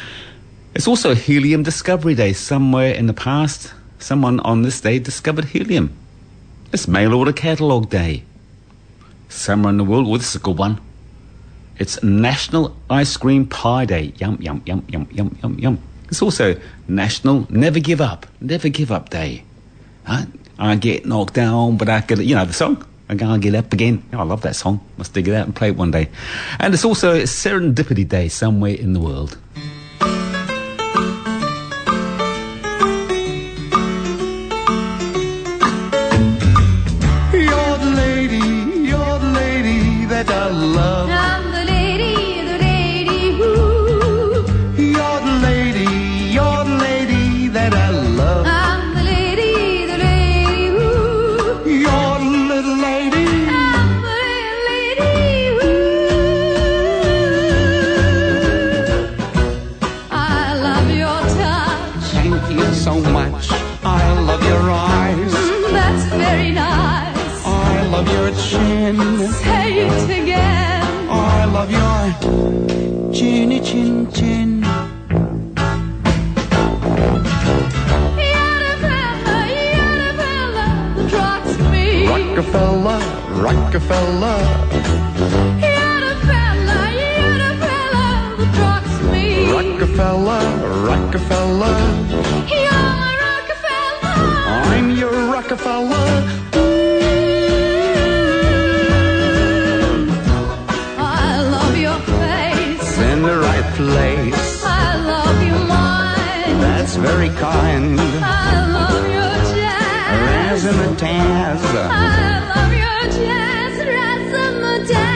It's also Helium Discovery Day. Somewhere in the past, someone on this day discovered helium. It's Mail Order Catalogue Day. Somewhere in the world, oh, this is a good one. It's National Ice Cream Pie Day. Yum, yum, yum, yum, yum, yum, yum. It's also National Never Give Up, Never Give Up Day. Huh? I get knocked down, but I get, you know the song. I can't get up again. Oh, I love that song. Must dig it out and play it one day. And it's also Serendipity Day somewhere in the world. That I love. I'm the lady, the lady who. You're the lady, you're the lady that I love. I'm the lady, the lady who. You're the little lady. I'm the little lady who. I love your touch. Thank you so much. I love your eyes. Mm, that's very nice. I love your chin. Say it again. I love your chinny chin chin. You're the fella, you're the fella that rocks me. Rock Rockefeller, Rockefeller. You're the fella, you're the fella that rocks me. Rockefeller, Rockefeller. You're my Rockefeller. I'm your Rockefeller. I love your face. In the right place. I love your mind. That's very kind. I love your jazz. Razzmatazz. I love your jazz. Razzmatazz.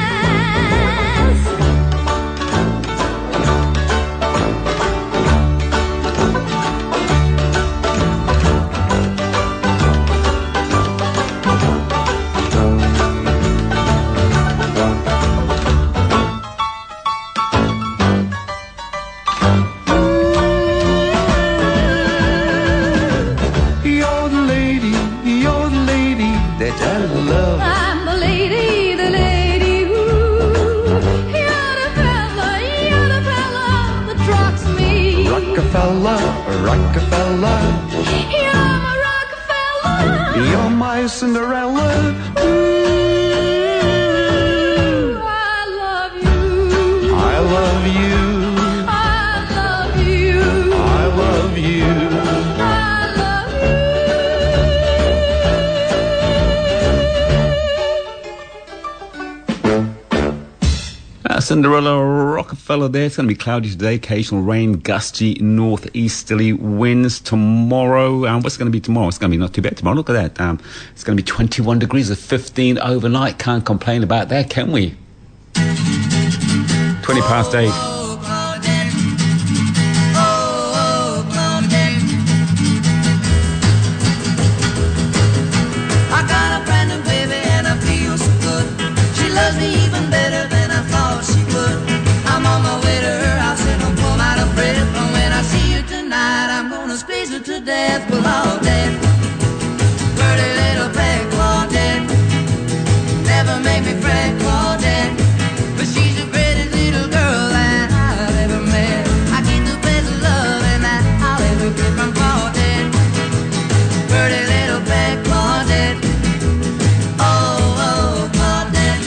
You're the lady, you're the lady that I love. I'm the lady, the lady who. You're the fella, you're the fella that rocks me. Rockefeller, Rockefeller. You're my Rockefeller. You're my Cinderella. Ooh, I love you. I love you. I love you. I love you. I love you. Uh, Cinderella Rockefeller there. It's going to be cloudy today, occasional rain, gusty northeasterly winds tomorrow. Um, what's it going to be tomorrow? It's going to be not too bad tomorrow. Look at that. Um, it's going to be twenty-one degrees, at fifteen overnight. Can't complain about that, can we? twenty past eight. I got a brand new baby and I feel so good. She loves me even better than I thought she would. I'm on my way to her house and I'm plumb out of breath. And when I see her tonight, I'm gonna squeeze her to death. Well, Claudette, pretty little pet Claudette, never make me fret Claudette, but she's the greatest little girl that I've ever met. I get the best love and that I'll ever get from Claudette, pretty little pet Claudette. Oh, oh, Claudette.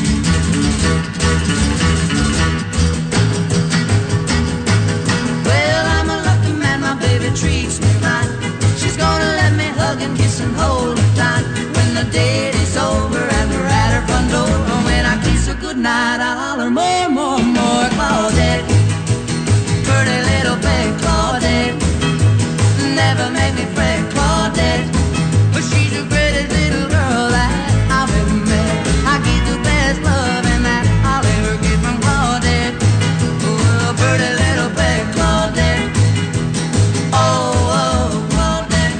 Well, I'm a lucky man, my baby treats me right. She's gonna let me hug and kiss and hold her tight. When the date is over and we're at her front door, and when I kiss her goodnight, I'll holler more, more, more. Claudette, pretty little pet Claudette, never make me fret Claudette, but she's the greatest little girl that I've ever met. I get the best love and that I'll ever get from Claudette. Oh, pretty little pet Claudette. Oh, oh, Claudette.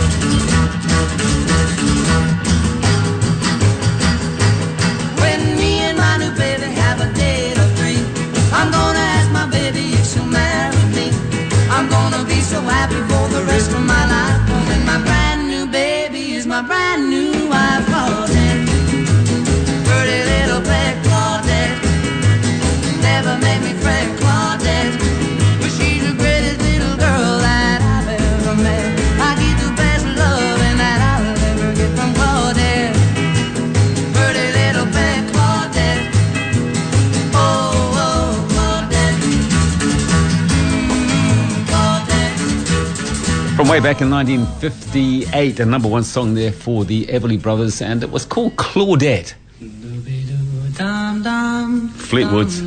When me and my new baby have a date of three, I'm gonna ask my baby if she'll marry me. I'm gonna be so happy for the rest of my life. When my brand new baby is my brand new wife, Claudette. Pretty little pet Claudette, never make me fret Claudette, but she's the greatest little girl that I've ever met. I get the best love and that I'll ever get from Claudette, pretty little pet Claudette. Oh, oh, Claudette. Mm, Claudette. From way back in nineteen fifty-eight, a number one song there for the Everly Brothers, and it was called Claudette. Fleetwoods.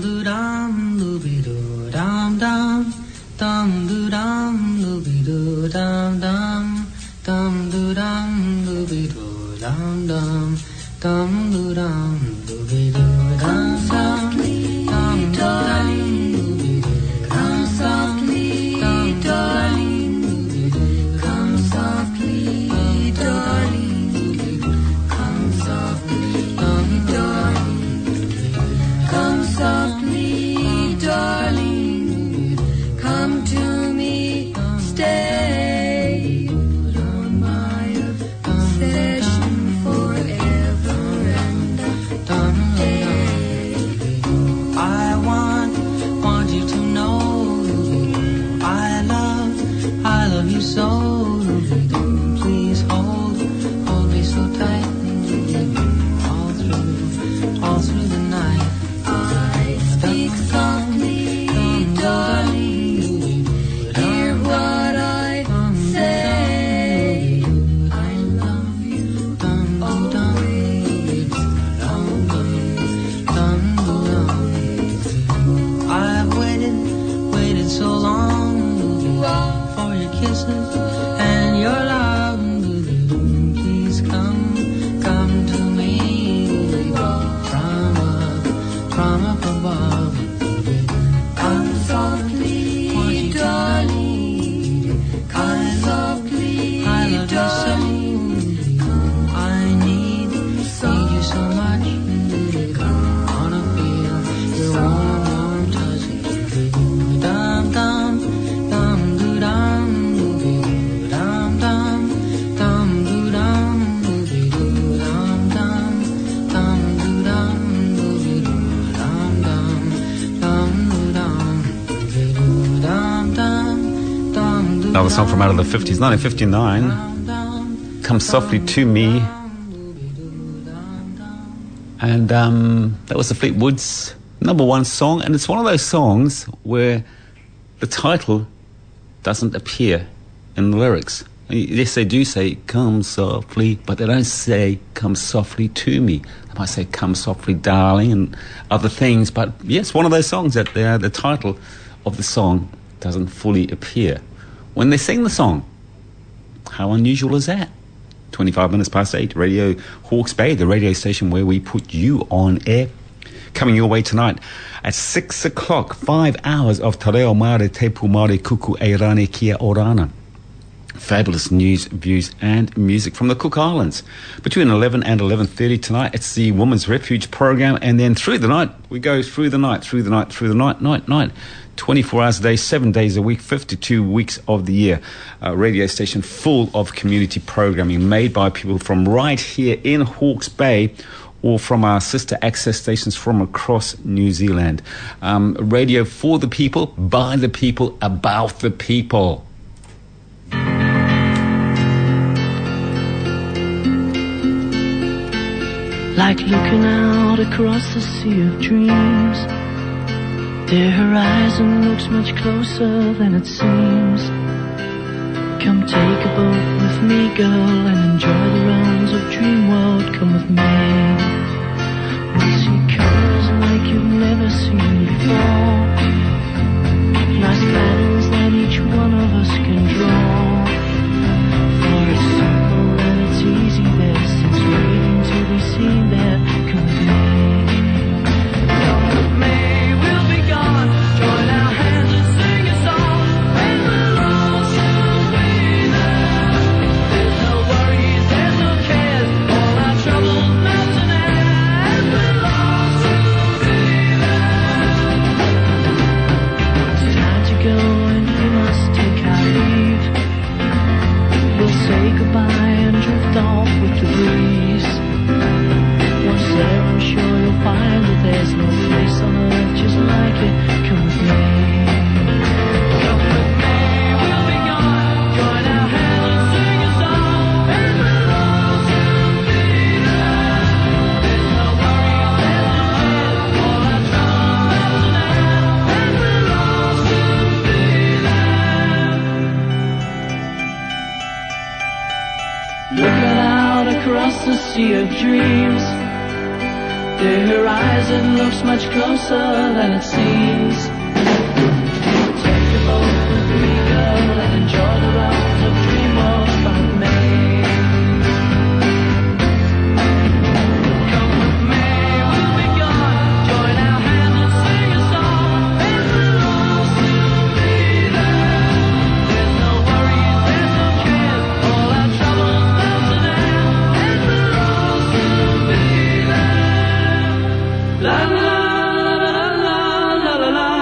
Come softly, darling. Come softly, darling. Come softly, darling. Come softly, darling. Come softly, darling. Come to me, stay on my obsession forever and a day. I want, want you to know I love, I love you so. Please hold, hold me so tight. kisses and your love. Please come, come to me from up, from up above. Come softly, darling. Come softly, I love you so. I need, need you so much. Wanna feel your warm, warm touch. Dum dum, dum doo dum, doo dum dum, dum doo dum, doo dum dum, dum doo dum, doo dum dum, dum doo dum, dum dum, dum doo. Another song from out of the fifties, nineteen fifty-nine. Come Softly to Me. And um, that was the Fleetwood's number one song. And it's one of those songs where the title doesn't appear in the lyrics. Yes, they do say, come softly, but they don't say, come softly to me. They might say, come softly, darling, and other things. But yes, one of those songs that the, the title of the song doesn't fully appear when they sing the song. How unusual is that? twenty-five minutes past eight, Radio Hawke's Bay, the radio station where we put you on air. Coming your way tonight at six o'clock, five hours of Te Reo Māori, Te Pū Māori, Kuku e Rane Kia Orana. Fabulous news, views and music from the Cook Islands. Between eleven and eleven thirty tonight, it's the Women's Refuge program. And then through the night, we go through the night, through the night, through the night, night, night. twenty-four hours a day, seven days a week, fifty-two weeks of the year. A radio station full of community programming made by people from right here in Hawke's Bay or from our sister access stations from across New Zealand. Um, radio for the people, by the people, about the people. Like looking out across the sea of dreams. The horizon looks much closer than it seems. Come take a boat with me, girl, and enjoy the rounds of Dream World. Come with me. We'll see colors like you've never seen before. Nice patterns that each one of us can draw. For it's simple and it's easy there, since waiting to be seen there. Come with me. Come with me. Join our hands and sing a song, and we'll all soon be there. There's no worries, there's no cares, all our troubles melt in air, and we'll all soon be there. It's time to go and we must take our leave. We'll say goodbye and drift off with the breeze. Once there I'm sure you'll find that there's no place on earth just like it. Come with me. Come with me, we'll be gone. Join our hands and sing a song, and we'll all soon be there. There's no worries, there's no cares, all our troubles melt in air, and we'll all soon be there. Looking out across the sea of dreams. The horizon looks much closer than it seems. Take a boat with me, girl, and enjoy the rounds of Dream World from me. Come with me, we'll be gone. Join our hands and sing a song, and we'll all soon be there. There's no worries, there's no cares, all our troubles melt in air, and we'll all soon be there. La la la la la la la.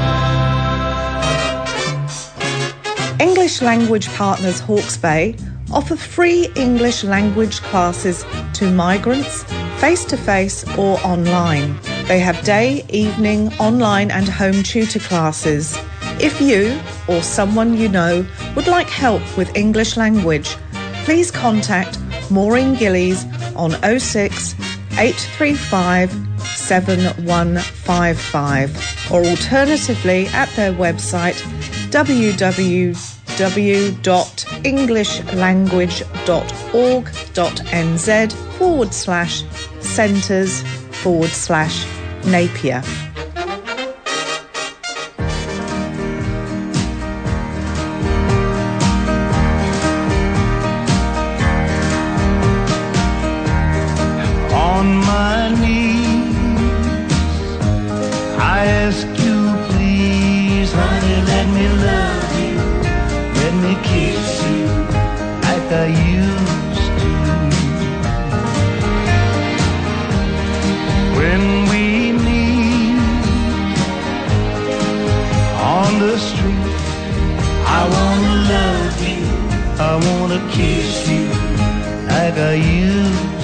English language partners Hawke's Bay offer free English language classes to migrants, face-to-face or online. They have day, evening, online and home tutor classes. If you or someone you know would like help with English language, please contact Maureen Gillies on oh six, eight three five, seven one five five or alternatively at their website w w w dot english language dot org dot n z forward slash centres forward slash Napier. On my knees, I ask you, please, honey, let me love you, let me kiss you like I used to. When we meet on the street, I wanna love you, I wanna kiss you like I used to.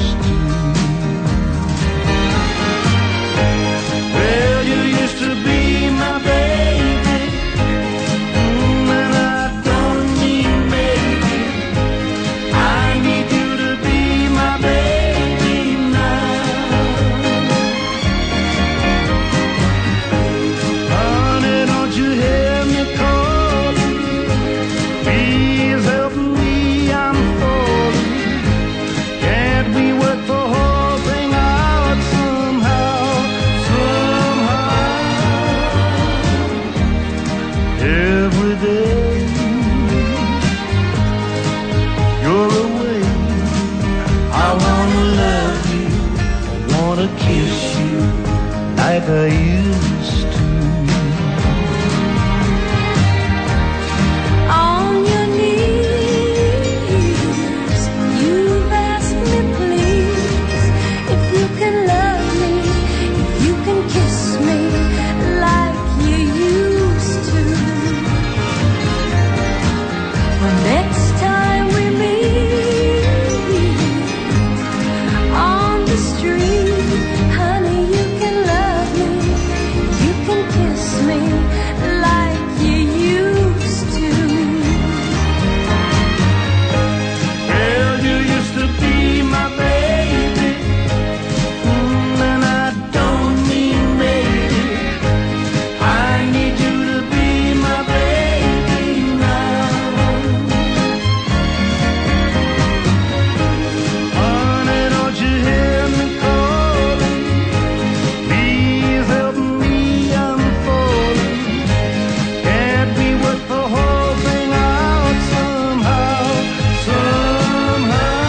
Well, you used to be my baby, mm, and I don't mean maybe. I need you to be my baby now. Honey, don't you hear me calling? Please help me, I'm falling. Can't we work the whole thing out somehow? Every day you're away, I wanna love you, I wanna kiss you like I used to. On your knees, you've asked me please, if you can love me, if you can kiss me like you used to. Well, next time we meet on the street, honey, you can love me, you can kiss me like you used to. Well, you used to be my baby, mm, and I don't mean maybe. I need you to be my baby now. Honey, don't you hear me calling? Please help me, I'm falling. Can't we work the whole thing out somehow, somehow?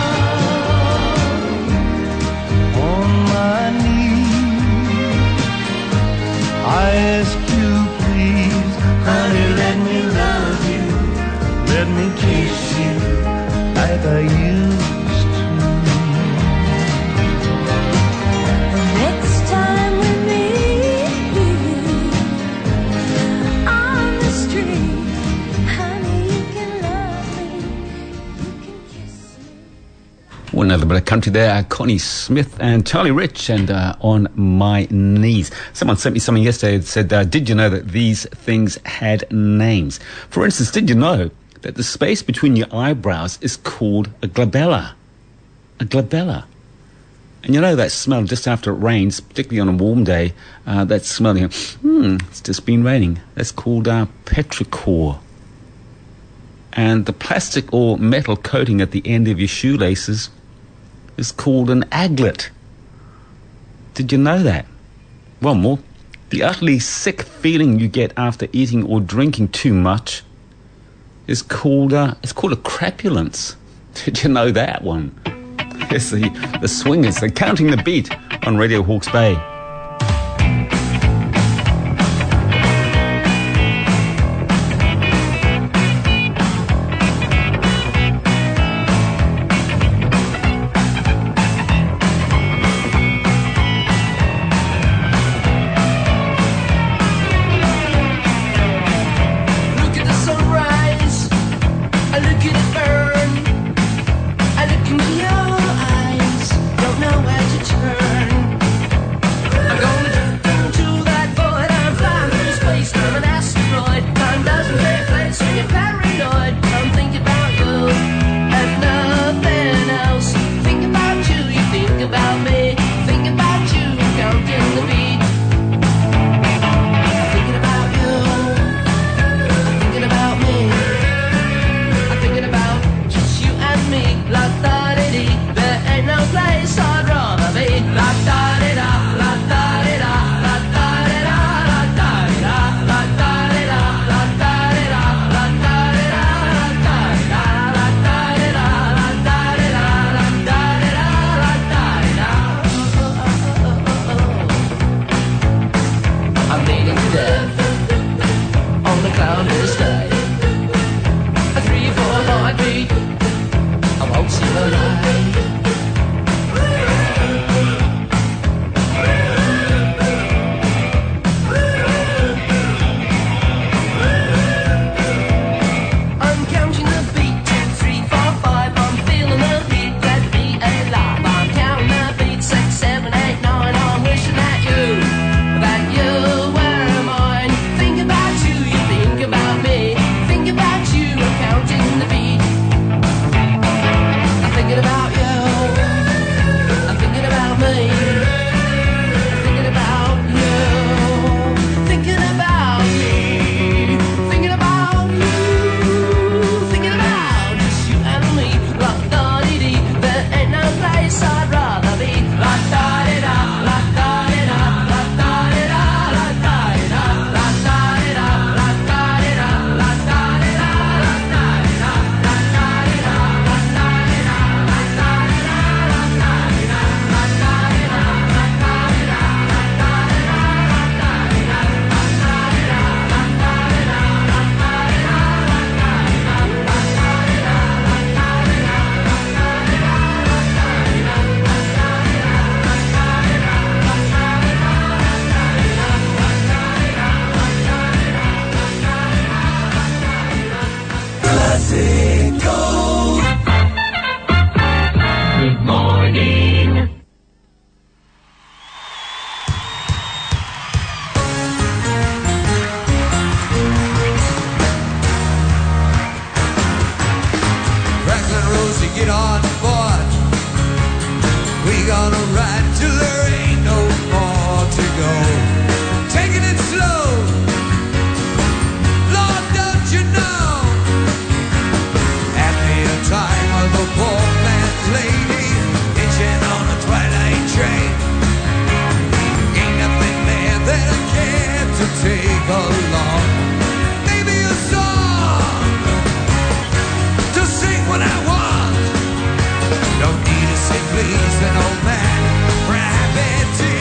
On my knees, I ask you, please, honey, let me love you, let me kiss you like I used to. Next time we meet on the street, honey, you can love me, you can kiss me. Well, another bit of country there, uh, Connie Smith and Charlie Rich, and uh, On My Knees. Someone sent me something yesterday that said, uh, did you know that these things had names? For instance, did you know that the space between your eyebrows is called a glabella? A glabella. And you know that smell just after it rains, particularly on a warm day, uh, that smell, you know, hmm, it's just been raining. That's called uh, petrichor. And the plastic or metal coating at the end of your shoelaces is called an aglet. Did you know that? One more. The utterly sick feeling you get after eating or drinking too much is called a, it's called a crapulence. Did you know that one? Yes, the, the Swingers, they're counting the beat on Radio Hawke's Bay. Look at the sunrise, I look at it burn. get on board. We gonna ride till there ain't no more to go. Taking it slow, Lord, don't you know? At the time of the poor man's lady, hitching on a twilight train. Ain't nothing there that I care to take along. Maybe a song to sing when I want. Don't need to say please an old man for a happy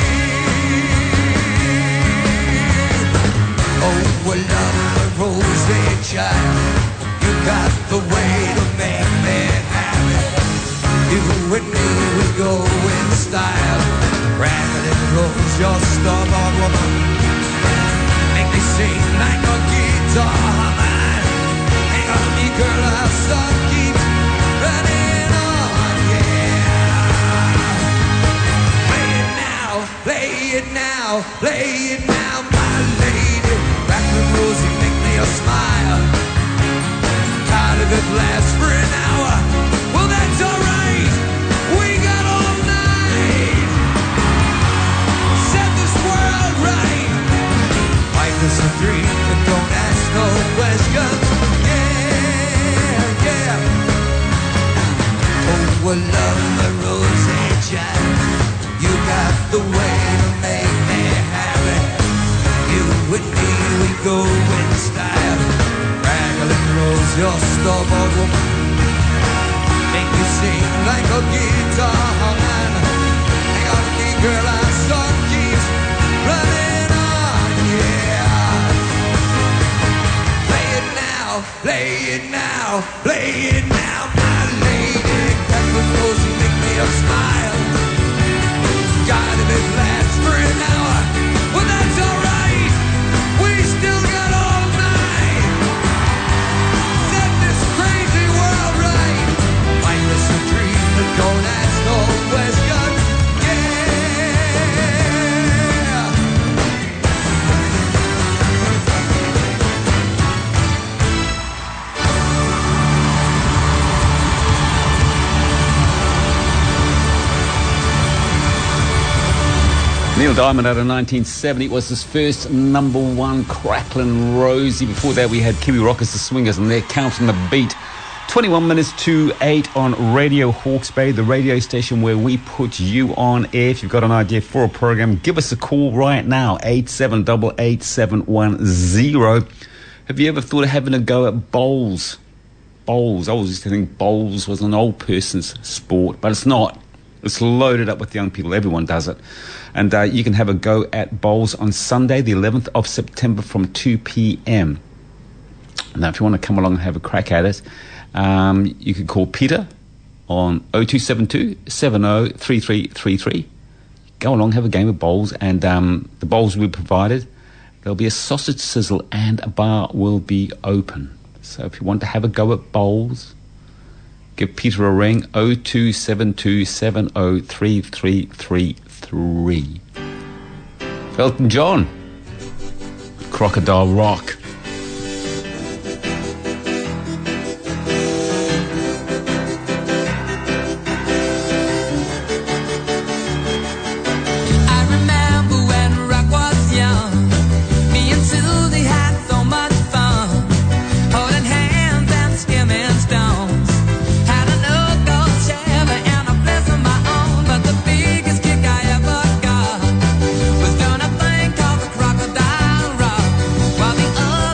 tea. Oh, well, love a rosy child, you got the way to make me happy. You and me, we go in style. Rambling rose, your stubborn woman, make me sing like a guitar humming. Hang on me, girl, our sun keeps running on, yeah. Play it now, play it now, play it now, my lady. Rambling rose, you make me a smile. Tired of it lasts for an hour. Well, that's alright, we got all night. Set this world right. Life is a dream, but don't ask no questions. Yeah, yeah. Oh, well, love the rosy child, you got the way to make me happy. You and me, we go in style. Raglan Rose, your stubborn woman, make me sing like a guitar humming. Hang on to me, girl, our song keeps running on, yeah. Play it now, play it now, play it now, my lady. Raglan Rose, you make me a smile. God, if it lasts for an hour, well, that's alright, we still got all night. Set this crazy world right. Life is a dream, but don't ask no questions. Yeah. Neil Diamond out of nineteen seventy was his first number one, Cracklin' Rosie. Before that we had Kiwi Rockers, the Swingers, and they're counting the beat. twenty-one minutes to eight on Radio Hawke's Bay, the radio station where we put you on air. If you've got an idea for a program, give us a call right now, eight seven eight eight seven one zero. Have you ever thought of having a go at bowls? Bowls. I was used to think bowls was an old person's sport, but it's not. It's loaded up with young people. Everyone does it. And uh, you can have a go at bowls on Sunday, the eleventh of September from two p.m. Now, if you want to come along and have a crack at it, um, you can call Peter on oh two seven two, seven oh three three three three. Go along, have a game of bowls, and um, the bowls will be provided. There'll be a sausage sizzle and a bar will be open. So if you want to have a go at bowls, give Peter a ring, oh two seven two, seven oh three three three three. Elton John, Crocodile Rock. While the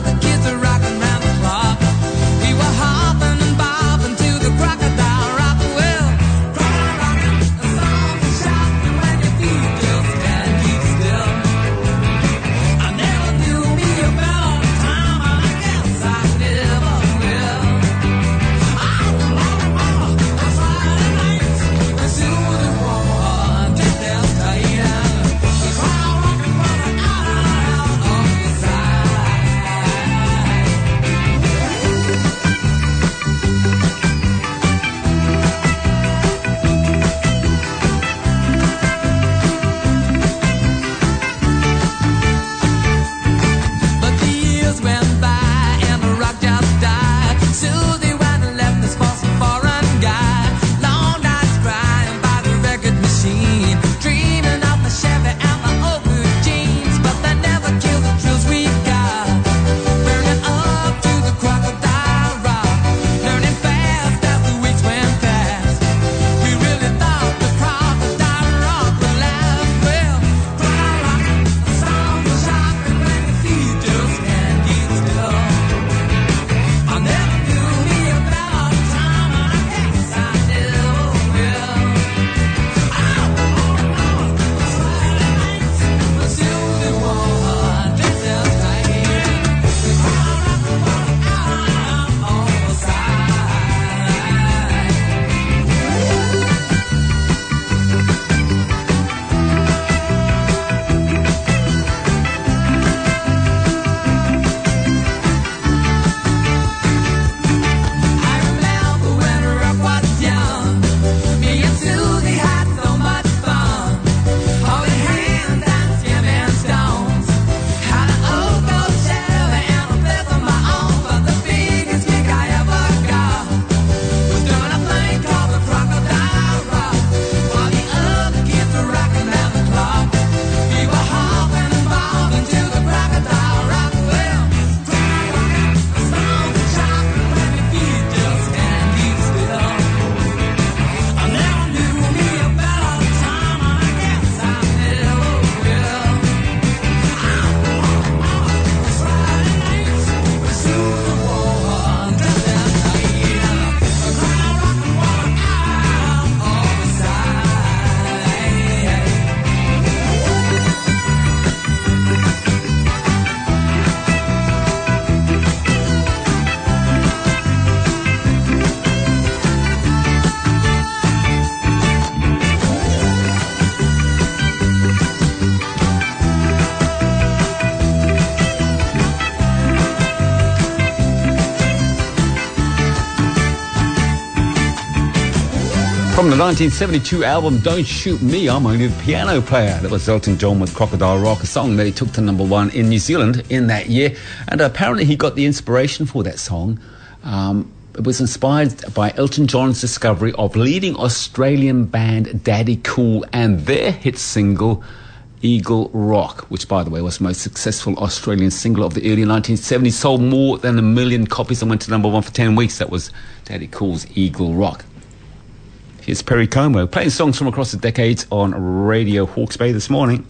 From the nineteen seventy-two album Don't Shoot Me, I'm Only the Piano Player. That was Elton John with Crocodile Rock, a song that he took to number one in New Zealand in that year. And apparently he got the inspiration for that song. Um, it was inspired by Elton John's discovery of leading Australian band Daddy Cool and their hit single Eagle Rock, which, by the way, was the most successful Australian single of the early nineteen seventies. Sold more than a million copies and went to number one for ten weeks. That was Daddy Cool's Eagle Rock. Here's Perry Como playing songs from across the decades on Radio Hawke's Bay this morning.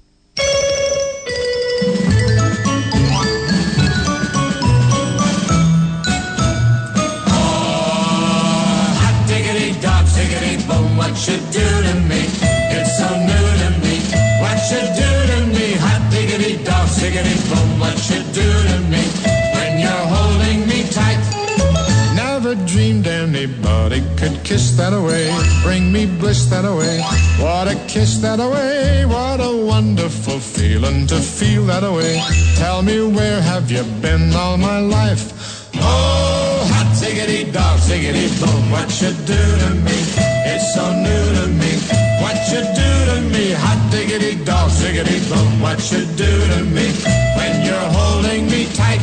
Oh, hot diggity dog, diggity boom, what you do to me? It's so new to me. What you do to me? Hot diggity dog, diggity boom, what you do to me? When you're holding me tight. Never dreamed anybody could kiss that away, bring me bliss that away. What a kiss that away, what a wonderful feeling to feel that away. Tell me, where have you been all my life? Oh, hot diggity dog, diggity boom, what you do to me? It's so new to me. What you do to me? Hot diggity dog, diggity boom, what you do to me? When you're holding me tight.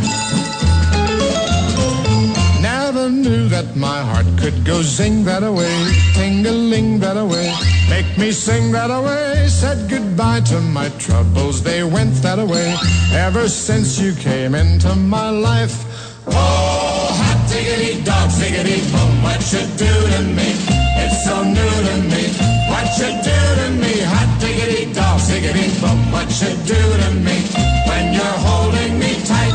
Never knew that my heart could go zing that away, ting-a-ling that away, make me sing that away. Said goodbye to my troubles, they went that away, ever since you came into my life. Oh, hot diggity dog, diggity boom, what you do to me? It's so new to me. What you do to me? Hot diggity dog, diggity boom, what you do to me? When you're holding me tight.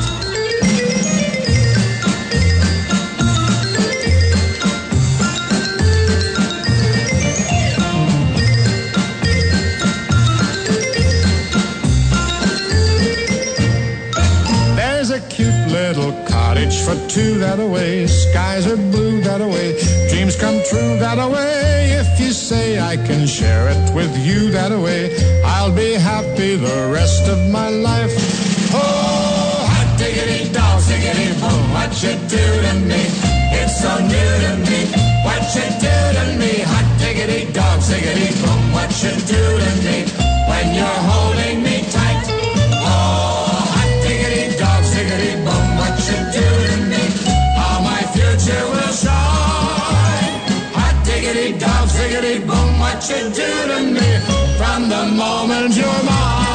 Little cottage for two that away, skies are blue that away, dreams come true that away. If you say I can share it with you that away, I'll be happy the rest of my life. Oh, hot diggity dog, diggity boom, what you do to me? It's so new to me. What you do to me? Hot diggity dog, diggity boom, what you do to me? When you're holding me tight. Oh, hot diggity dog, diggity boom, what you do to me? How my future will shine. Hot diggity dog, diggity boom, what you do to me? From the moment you're mine.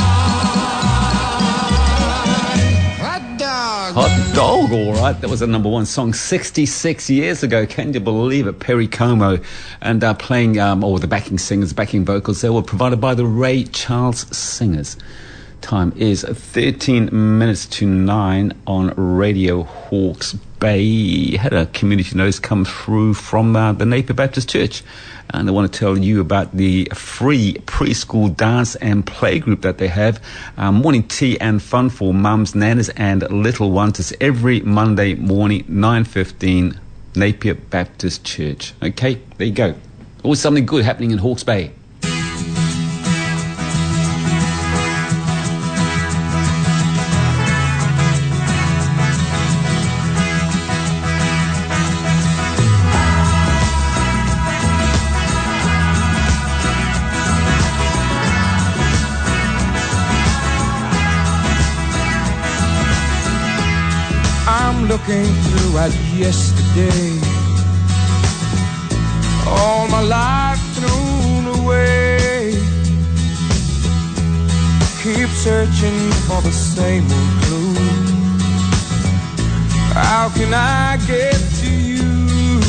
Hot dog. Hot dog, all right. That was a number one song sixty-six years ago. Can you believe it? Perry Como. And uh, playing, um, or the backing singers, backing vocals, they were provided by the Ray Charles Singers. Time is thirteen minutes to nine on Radio Hawke's Bay. Had a community notice come through from uh, the Napier Baptist Church, and they want to tell you about the free preschool dance and play group that they have. Um, morning tea and fun for mums, nanas and little ones. It's every Monday morning, nine fifteen, Napier Baptist Church. Okay, there you go. Always something good happening in Hawke's Bay. Looking through at yesterday, all my life thrown away. Keep searching for the same old clue. How can I get to you?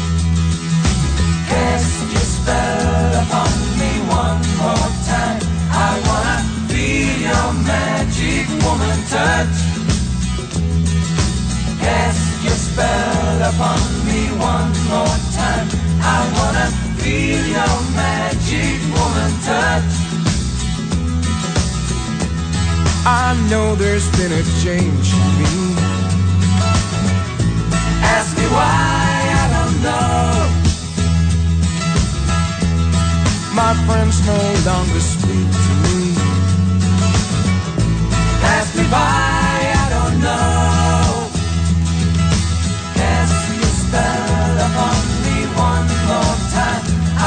Cast your spell upon me one more time. I wanna feel your magic woman touch. Cast your spell upon me one more time. I wanna feel your magic woman touch. I know there's been a change in me. Ask me why, I don't know. My friends no longer speak to me. Ask me why, I don't know. Cast your spell upon me one more time. I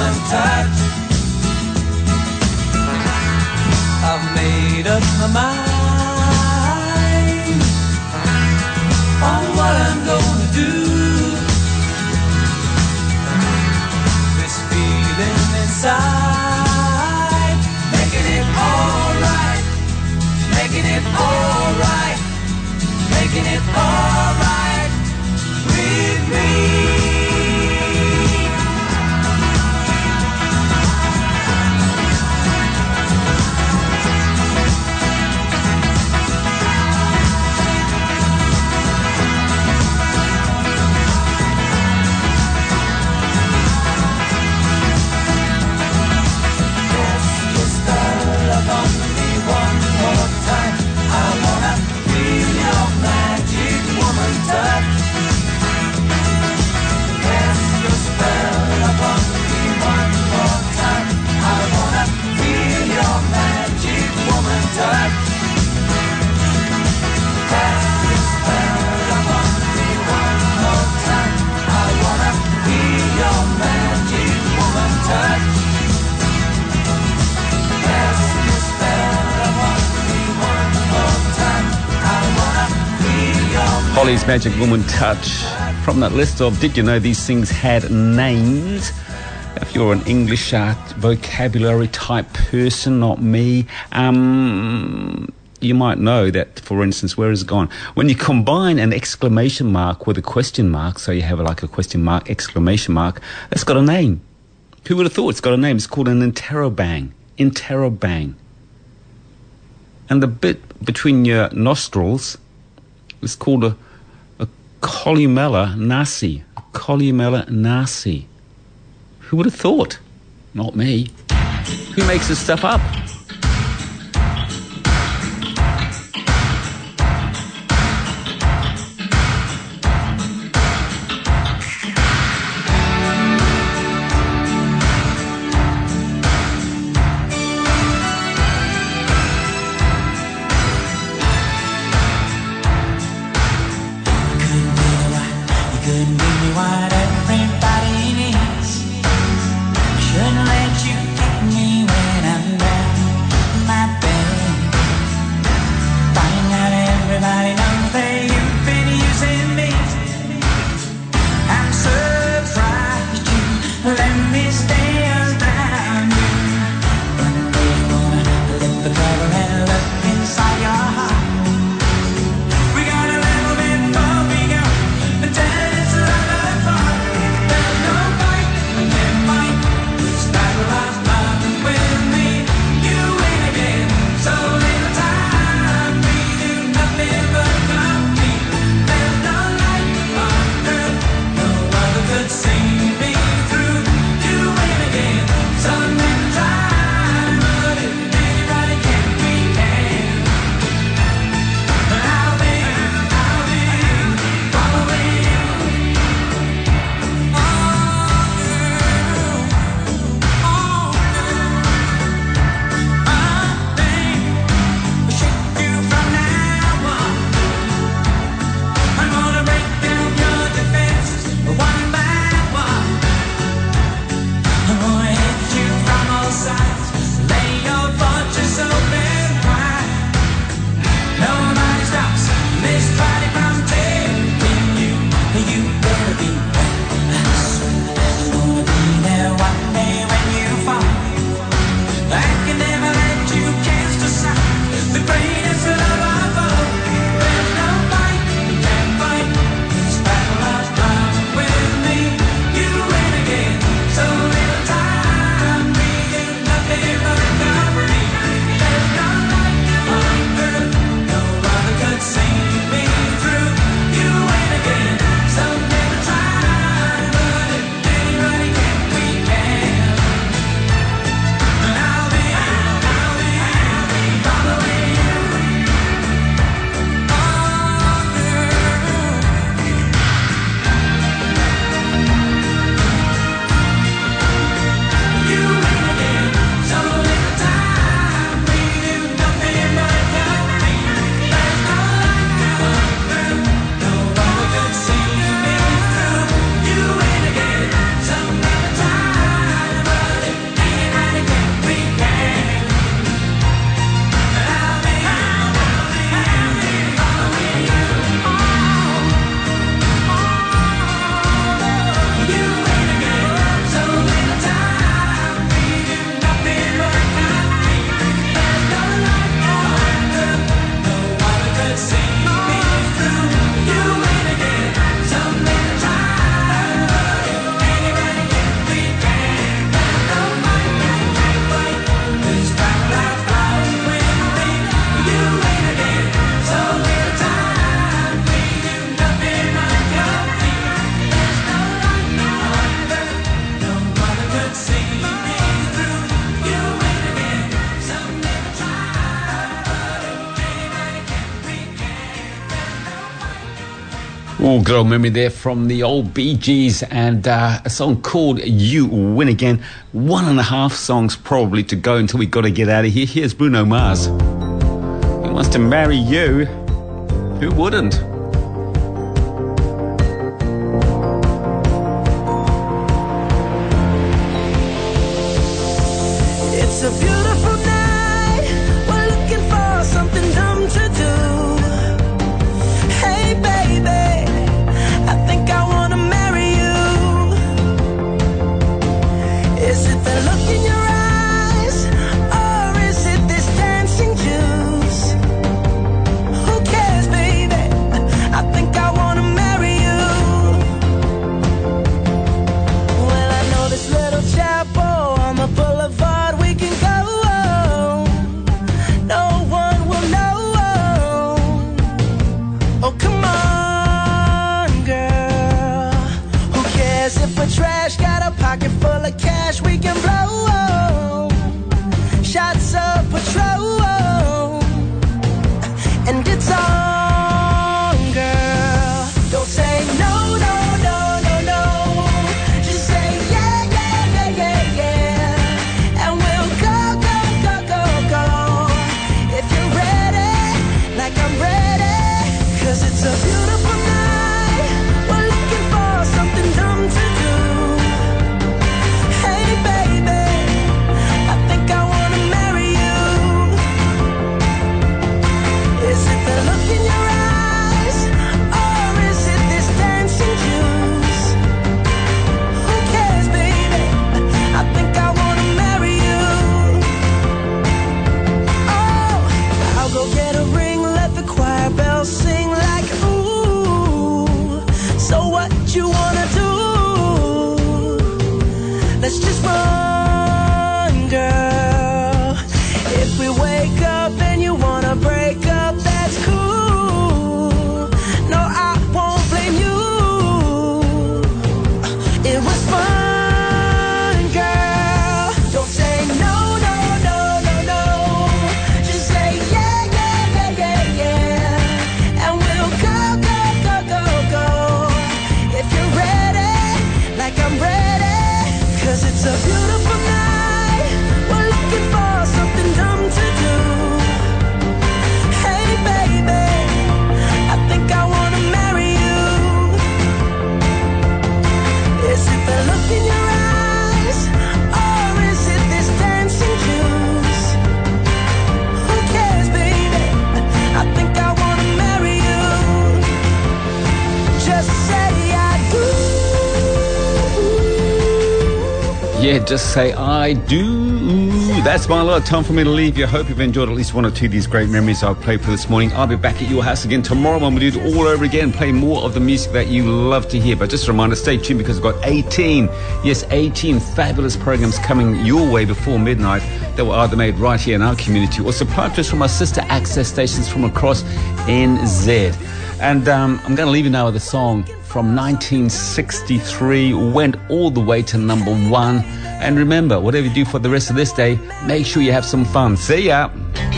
woman touch. I've made up my mind on what I'm gonna do. This feeling inside, making it alright, making it alright, making it alright with me. Holly's Magic Woman Touch. From that list of Did You Know These Things Had Names? If you're an English uh, vocabulary type person, not me, um, you might know that, for instance, where is it gone? When you combine an exclamation mark with a question mark, so you have like a question mark, exclamation mark, that's got a name. Who would have thought it's got a name? It's called an interrobang. Interrobang. And the bit between your nostrils is called a columella nasi. Columella nasi. Who would have thought? Not me. Who makes this stuff up? Shouldn't let you take me when I'm down. Oh, good old memory there from the old Bee Gees, and uh, a song called You Win Again. One and a half songs probably to go until we got to get out of here. Here's Bruno Mars. He wants to marry you. Who wouldn't? It's a beautiful night. We're looking for something dumb to do. Hey, baby, I think I wanna marry you. Is it the look in your eyes, or is it this dancing juice? Who cares, baby? I think I wanna marry you. Well, I know this little chapel on the boulevard we can go. No one will know. Oh, come on, girl. Who cares if we're trash? Got a pocket full of cash we can blow. Shots of Patrol, and it's on, girl. Don't say no, no, no, no, no. Just say yeah, yeah, yeah, yeah, yeah. And we'll go, go, go, go, go. If you're ready, like I'm ready. Cause it's a beautiful night. We're looking for something dumb to do. Hey, baby, I think I wanna marry you. Is it the look in your eyes, or is it this dancing juice? Who cares, baby? I think I wanna marry you. Oh, I'll go get a ring, let the choir bells sing like ooh. So what you wanna do? Let's just run, girl. If we wake up and you wanna break up, that's cool. No, I won't blame you. It was fun, girl. Don't say no, no, no, no, no. Just say yeah, yeah, yeah, yeah, yeah. And we'll go, go, go, go, go. If you're ready, like I'm ready. Cause it's a beautiful night. We're looking for something dumb to do. Hey, baby, I think I wanna marry you. Is it the look in your eyes, or is it this dancing juice? Who cares, baby? I think I wanna marry you. Just say I do. Yeah, just say I do. That's my lot. Time for me to leave you. I hope you've enjoyed at least one or two of these great memories I've played for this morning. I'll be back at your house again tomorrow when we do it all over again, play more of the music that you love to hear. But just a reminder, stay tuned because I've got eighteen, yes, eighteen fabulous programs coming your way before midnight that were either made right here in our community or supplied to us from our sister access stations from across N Z. And um, I'm going to leave you now with a song from nineteen sixty-three, went all the way to number one. And remember, whatever you do for the rest of this day, make sure you have some fun. See ya.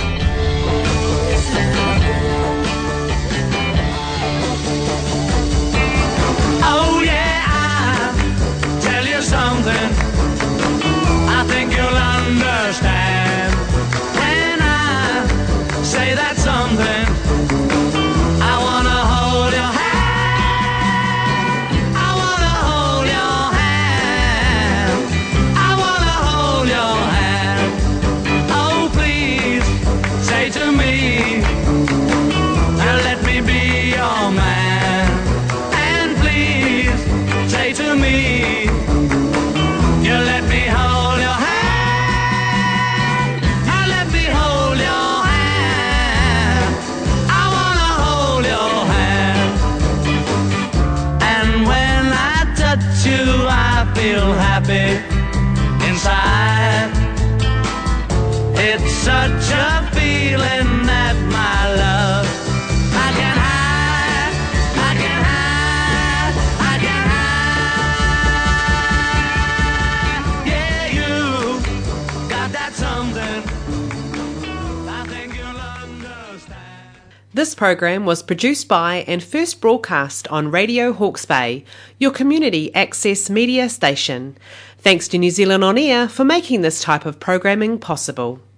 Oh yeah, I'll tell you something I think you'll understand when I say that something. I wanna hold your hand. I wanna hold your hand. I wanna hold your hand. Oh, please say to me, now let me be your man. And please say to me, you let me hold your hand. Now let me hold your hand. I wanna hold your hand. And when I touch you, I feel happy inside. It's such a feeling that my love I can hide, I can hide, I can hide. Yeah, you got that something I think you'll understand. This program was produced by and first broadcast on Radio Hawke's Bay, your community access media station. Thanks to New Zealand On Air for making this type of programming possible.